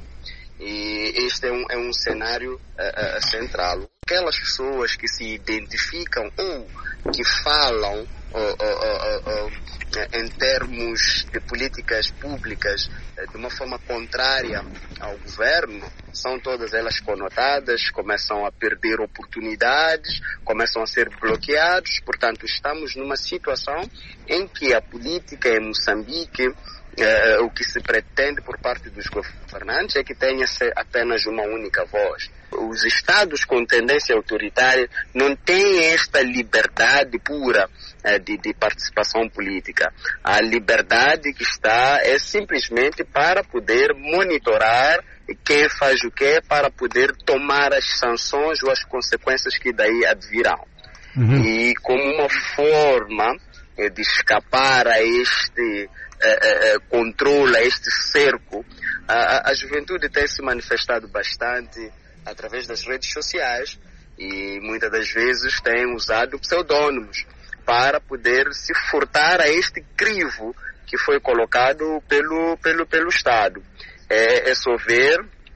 E este é um, é um cenário uh, uh, central. Aquelas pessoas que se identificam ou que falam uh, uh, uh, uh, em termos de políticas públicas de uma forma contrária ao governo, são todas elas conotadas, começam a perder oportunidades, começam a ser bloqueados. Portanto, estamos numa situação em que a política em Moçambique, eh, o que se pretende por parte dos governantes é que tenha apenas uma única voz. Os Estados com tendência autoritária não têm esta liberdade pura eh, de, de participação política. A liberdade que está é simplesmente para poder monitorar quem faz o quê, para poder tomar as sanções ou as consequências que daí advirão. Uhum. E como uma forma eh, de escapar a este eh, eh, controle, a este cerco, a, a juventude tem se manifestado bastante através das redes sociais e muitas das vezes tem usado pseudônimos para poder se furtar a este crivo que foi colocado pelo, pelo, pelo Estado. É, é só ver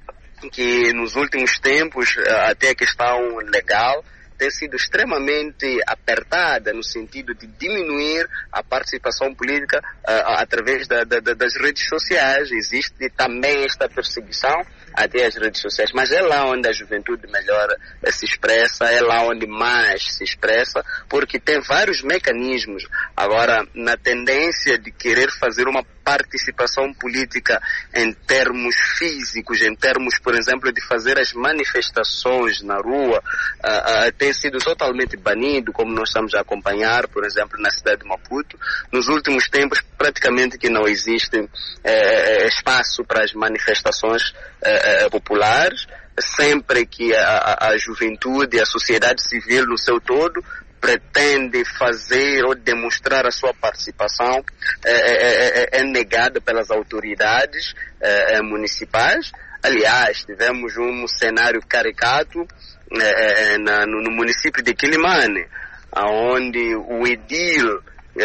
que nos últimos tempos até a questão legal tem sido extremamente apertada no sentido de diminuir a participação política uh, através da, da, das redes sociais. Existe também esta perseguição até as redes sociais, mas é lá onde a juventude melhor uh, se expressa, é lá onde mais se expressa, porque tem vários mecanismos. Agora, na tendência de querer fazer uma participação política em termos físicos, em termos, por exemplo, de fazer as manifestações na rua, uh, uh, tem sido totalmente banido, como nós estamos a acompanhar, por exemplo, na cidade de Maputo. Nos últimos tempos, praticamente que não existe uh, espaço para as manifestações uh, uh, populares, sempre que a, a, a juventude, a sociedade civil no seu todo, pretende fazer ou demonstrar a sua participação, é, é, é, é negada pelas autoridades é, municipais. Aliás, tivemos um cenário caricato é, na, no, no município de Quilimane, onde o edil é,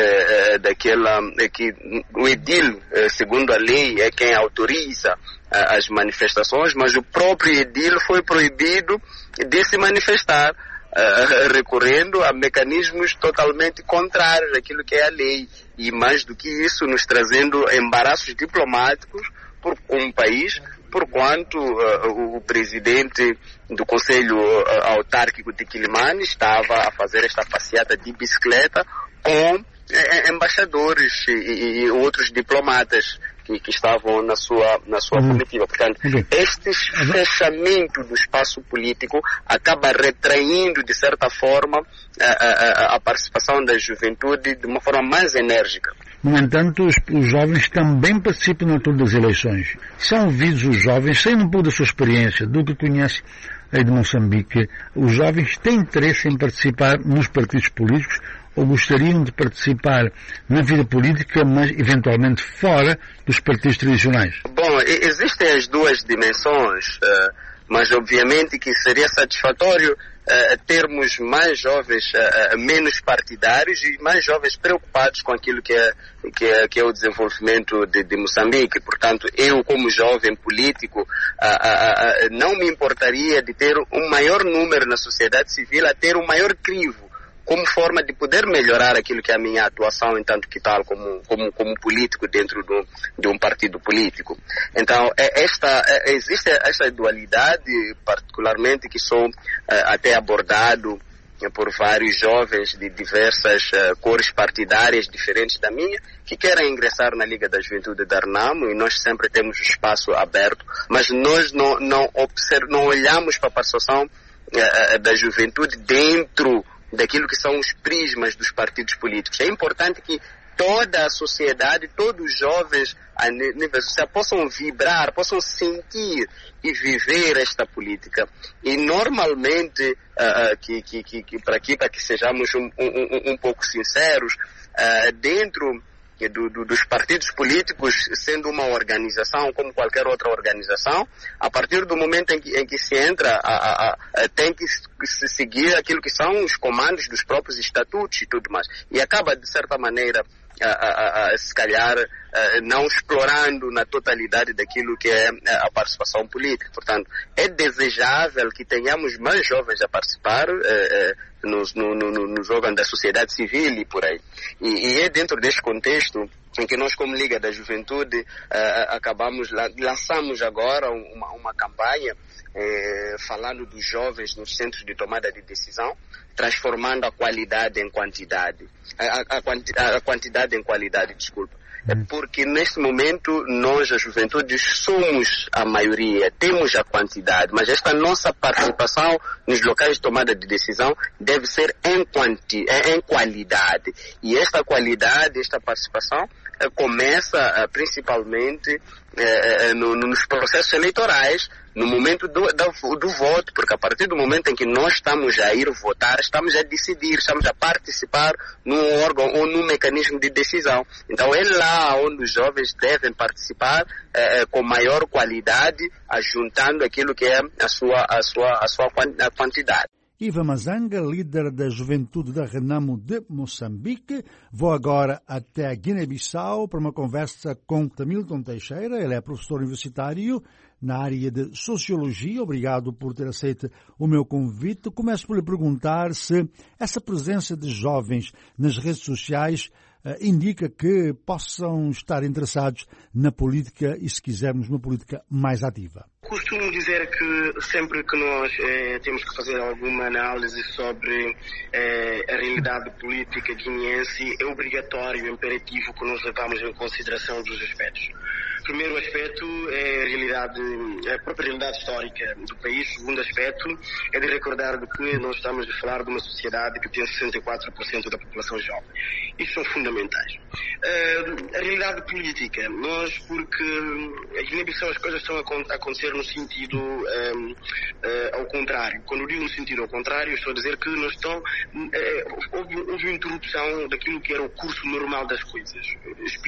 uh, daquela uh, que o edil, uh, segundo a lei, é quem autoriza uh, as manifestações, mas o próprio edil foi proibido de se manifestar, uh, recorrendo a mecanismos totalmente contrários àquilo que é a lei, e mais do que isso, nos trazendo embaraços diplomáticos por um país, porquanto uh, o presidente do Conselho uh, Autárquico de Quilimane estava a fazer esta passeata de bicicleta com uh, embaixadores e, e outros diplomatas que, que estavam na sua, na sua uhum. comitiva. Portanto, uhum. este fechamento do espaço político acaba retraindo, de certa forma, a, a, a participação da juventude de uma forma mais enérgica. No entanto, os, os jovens também participam no turno das eleições. São ouvidos os jovens, saindo um pouco da sua experiência, do que conhece aí de Moçambique. Os jovens têm interesse em participar nos partidos políticos ou gostariam de participar na vida política, mas eventualmente fora dos partidos tradicionais? Bom, existem as duas dimensões, mas obviamente que seria satisfatório Uh, termos mais jovens uh, menos partidários e mais jovens preocupados com aquilo que é, que é, que é o desenvolvimento de, de Moçambique. Portanto, eu como jovem político uh, uh, uh, não me importaria de ter um maior número na sociedade civil, a ter um maior crivo como forma de poder melhorar aquilo que é a minha atuação, entanto que tal, como, como, como político dentro do, de um partido político. Então, esta, existe esta dualidade, particularmente, que sou uh, até abordado uh, por vários jovens de diversas uh, cores partidárias diferentes da minha, que querem ingressar na Liga da Juventude da Renamo, e nós sempre temos o espaço aberto, mas nós não, não, observ, não olhamos para a participação uh, da juventude dentro daquilo que são os prismas dos partidos políticos. É importante que toda a sociedade, todos os jovens a nível social possam vibrar, possam sentir e viver esta política. E normalmente, uh, que, que, que, que, para que, para que sejamos um, um, um pouco sinceros, uh, dentro Do, do, dos partidos políticos, sendo uma organização como qualquer outra organização, a partir do momento em que, em que se entra, a, a, a, tem que se seguir aquilo que são os comandos dos próprios estatutos e tudo mais. E acaba, de certa maneira, a, a, a, se calhar, a, não explorando na totalidade daquilo que é a participação política. Portanto, é desejável que tenhamos mais jovens a participar eh, nos, no, no, nos órgãos da sociedade civil e por aí. E, e é dentro deste contexto em que nós, como Liga da Juventude, uh, acabamos, lançamos agora uma, uma campanha eh, falando dos jovens nos centros de tomada de decisão, transformando a qualidade em quantidade. A, a, quanti, a quantidade em qualidade, desculpa. É porque neste momento nós, a juventude, somos a maioria, temos a quantidade, mas esta nossa participação nos locais de tomada de decisão deve ser em, quanti, em qualidade. E esta qualidade, esta participação, eh, começa eh, principalmente eh, no, nos processos eleitorais, no momento do, do, do voto, porque a partir do momento em que nós estamos a ir votar, estamos a decidir, estamos a participar num órgão ou num mecanismo de decisão. Então é lá onde os jovens devem participar eh, com maior qualidade, ajuntando aquilo que é a sua, a sua, a sua quantidade. Iva Mazanga, líder da Juventude da Renamo de Moçambique. Vou agora até a Guiné-Bissau para uma conversa com Tamilton Teixeira. Ele é professor universitário na área de Sociologia. Obrigado por ter aceito o meu convite. Começo por lhe perguntar se essa presença de jovens nas redes sociais uh, indica que possam estar interessados na política e, se quisermos, uma política mais ativa. Costumo dizer que sempre que nós eh, temos que fazer alguma análise sobre eh, a realidade política guineense, é obrigatório, imperativo que nós levamos em consideração dos aspectos. O primeiro aspecto é a realidade, a própria realidade histórica do país. O segundo aspecto é de recordar de que nós estamos a falar de uma sociedade que tem sessenta e quatro por cento da população jovem. Isso são fundamentais. Uh, a realidade política, nós, porque a Guiné-Bissau as coisas estão a acontecer no sentido um, uh, ao contrário. Quando eu digo no sentido ao contrário, estou a dizer que nós estão, uh, houve, houve uma interrupção daquilo que era o curso normal das coisas. Explico.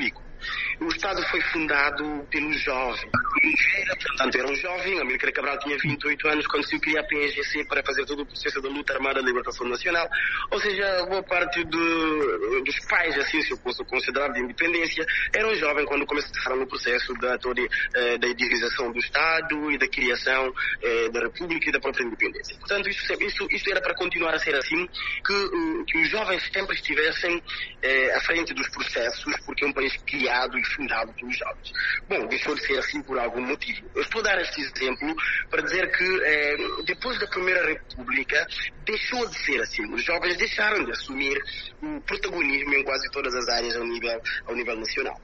O Estado foi fundado pelo jovem. Era, portanto, era um jovem, Amílcar Cabral tinha vinte e oito anos quando se cria a P S G C para fazer todo o processo da luta armada da libertação nacional. Ou seja, boa parte de, dos pais, assim, se eu posso considerar, de independência, eram jovens quando começaram no processo da, toda, eh, da idealização do Estado e da criação eh, da República e da própria independência. Portanto, isso, isso, isso era para continuar a ser assim, que, que os jovens sempre estivessem eh, à frente dos processos, porque é um país criado e fundado pelos jovens. Bom, deixou de ser assim por algum motivo. Eu estou a dar este exemplo para dizer que eh, depois da Primeira República deixou de ser assim. Os jovens deixaram de assumir o protagonismo em quase todas as áreas ao nível, ao nível nacional.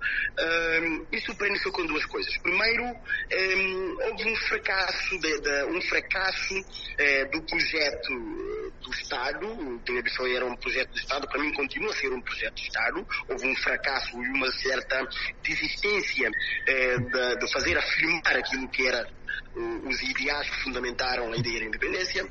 Um, isso prende-se com duas coisas. Primeiro, um, houve um fracasso, de, de, um fracasso eh, do projeto do Estado. O Guiné-Bissau era um projeto de Estado, para mim continua a ser um projeto de Estado. Houve um fracasso e uma certa desistência eh, de, de fazer afirmar aquilo que era os ideais que fundamentaram a ideia da independência.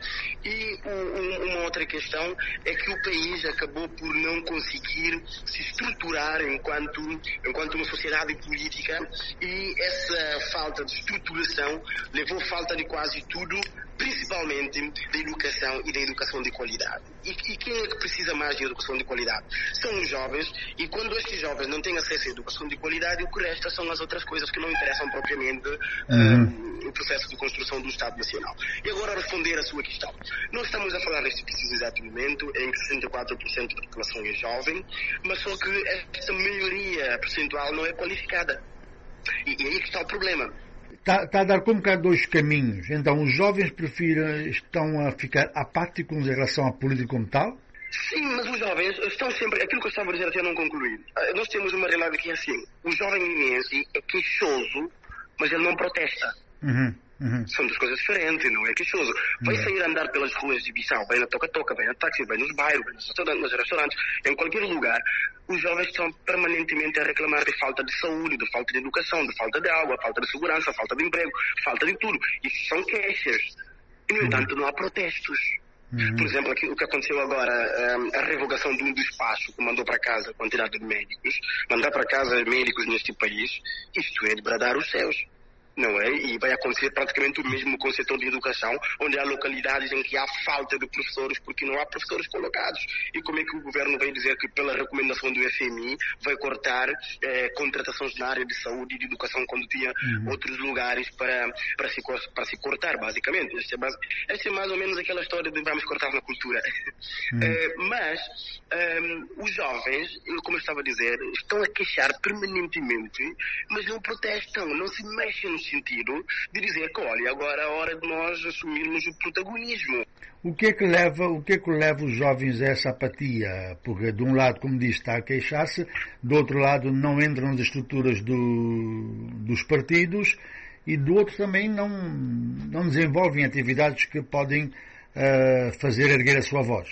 E um, uma outra questão é que o país acabou por não conseguir se estruturar enquanto, enquanto uma sociedade política, e essa falta de estruturação levou falta de quase tudo, principalmente da educação e da educação de qualidade. E, e quem é que precisa mais de educação de qualidade? São os jovens, e quando estes jovens não têm acesso à educação de qualidade, o que resta são as outras coisas que não interessam propriamente uhum. uh, o processo de construção do Estado Nacional. E agora responder à sua questão. Nós estamos a falar neste preciso exato momento em que sessenta e quatro por cento da população é jovem, mas só que esta maioria percentual não é qualificada. E, e aí que está o problema. Está, está a dar como cá dois caminhos. Então, os jovens prefiram, estão a ficar apáticos em relação à política como tal? Sim, mas os jovens estão sempre... Aquilo que eu estava a dizer até não concluí. Nós temos uma realidade que é assim. O jovem guineense é queixoso, mas ele não protesta. Uhum, uhum. São duas coisas diferentes, não é queixoso. Vai uhum. sair a andar pelas ruas de Bissau, vai na toca-toca, vai na táxi, vai nos bairros, vai nos restaurantes, nos restaurantes, em qualquer lugar. Os jovens estão permanentemente a reclamar de falta de saúde, de falta de educação, de falta de água, falta de segurança, falta de emprego, falta de tudo. Isso são queixas. E, no entanto, não há protestos. Uhum. Por exemplo, aqui, o que aconteceu agora, um, a revogação de um despacho que mandou para casa a quantidade de médicos, mandar para casa médicos neste país, isto é de bradar os céus. Não é? E vai acontecer praticamente o mesmo com o setor de educação, onde há localidades em que há falta de professores porque não há professores colocados. E como é que o governo vai dizer que, pela recomendação do F M I, vai cortar eh, contratações na área de saúde e de educação quando tinha uhum. outros lugares para, para, se, para se cortar, basicamente? Esta é, base, esta é mais ou menos aquela história de vamos cortar na cultura. Uhum. eh, mas um, os jovens, como eu estava a dizer, estão a queixar permanentemente, mas não protestam, não se mexem no sentido de dizer que, olha, agora é a hora de nós assumirmos o protagonismo. O que é que leva, o que é que leva os jovens a essa apatia? Porque de um lado, como diz, está a queixar-se, do outro lado não entram nas estruturas do, dos partidos, e do outro também não, não desenvolvem atividades que podem uh, fazer erguer a sua voz.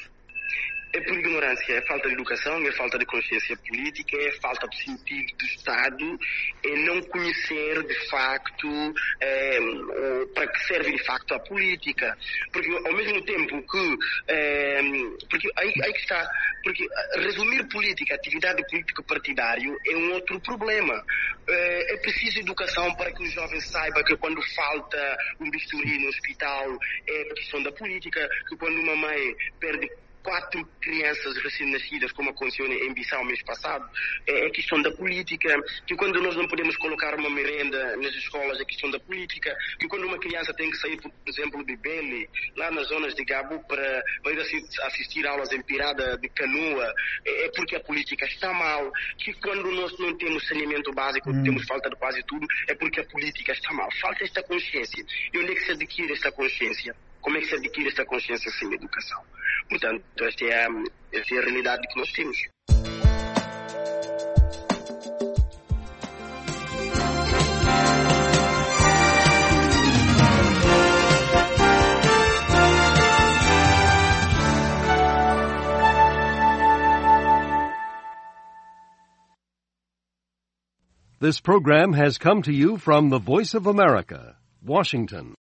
É por ignorância, é falta de educação, é falta de consciência política, é falta de sentido do Estado, é não conhecer de facto é, para que serve de facto a política. Porque ao mesmo tempo que... É, porque aí, aí que está... Porque resumir política, atividade política partidário é um outro problema. É, é preciso educação para que os jovens saibam que quando falta um bisturi no hospital é questão da política, que quando uma mãe perde quatro crianças recém-nascidas, como aconteceu em Bissau mês passado, é questão da política, que quando nós não podemos colocar uma merenda nas escolas é questão da política, que quando uma criança tem que sair, por exemplo, de Beli, lá nas zonas de Gabu, para ir assistir aulas em pirada de canoa, é porque a política está mal, que quando nós não temos saneamento básico, hum. temos falta de quase tudo, é porque a política está mal. Falta esta consciência. E onde é que se adquire esta consciência? Como é que se adquire esta consciência sem educação? Portanto, esta é a, esta é a realidade que nós temos. This program has come to you from the Voice of America, Washington.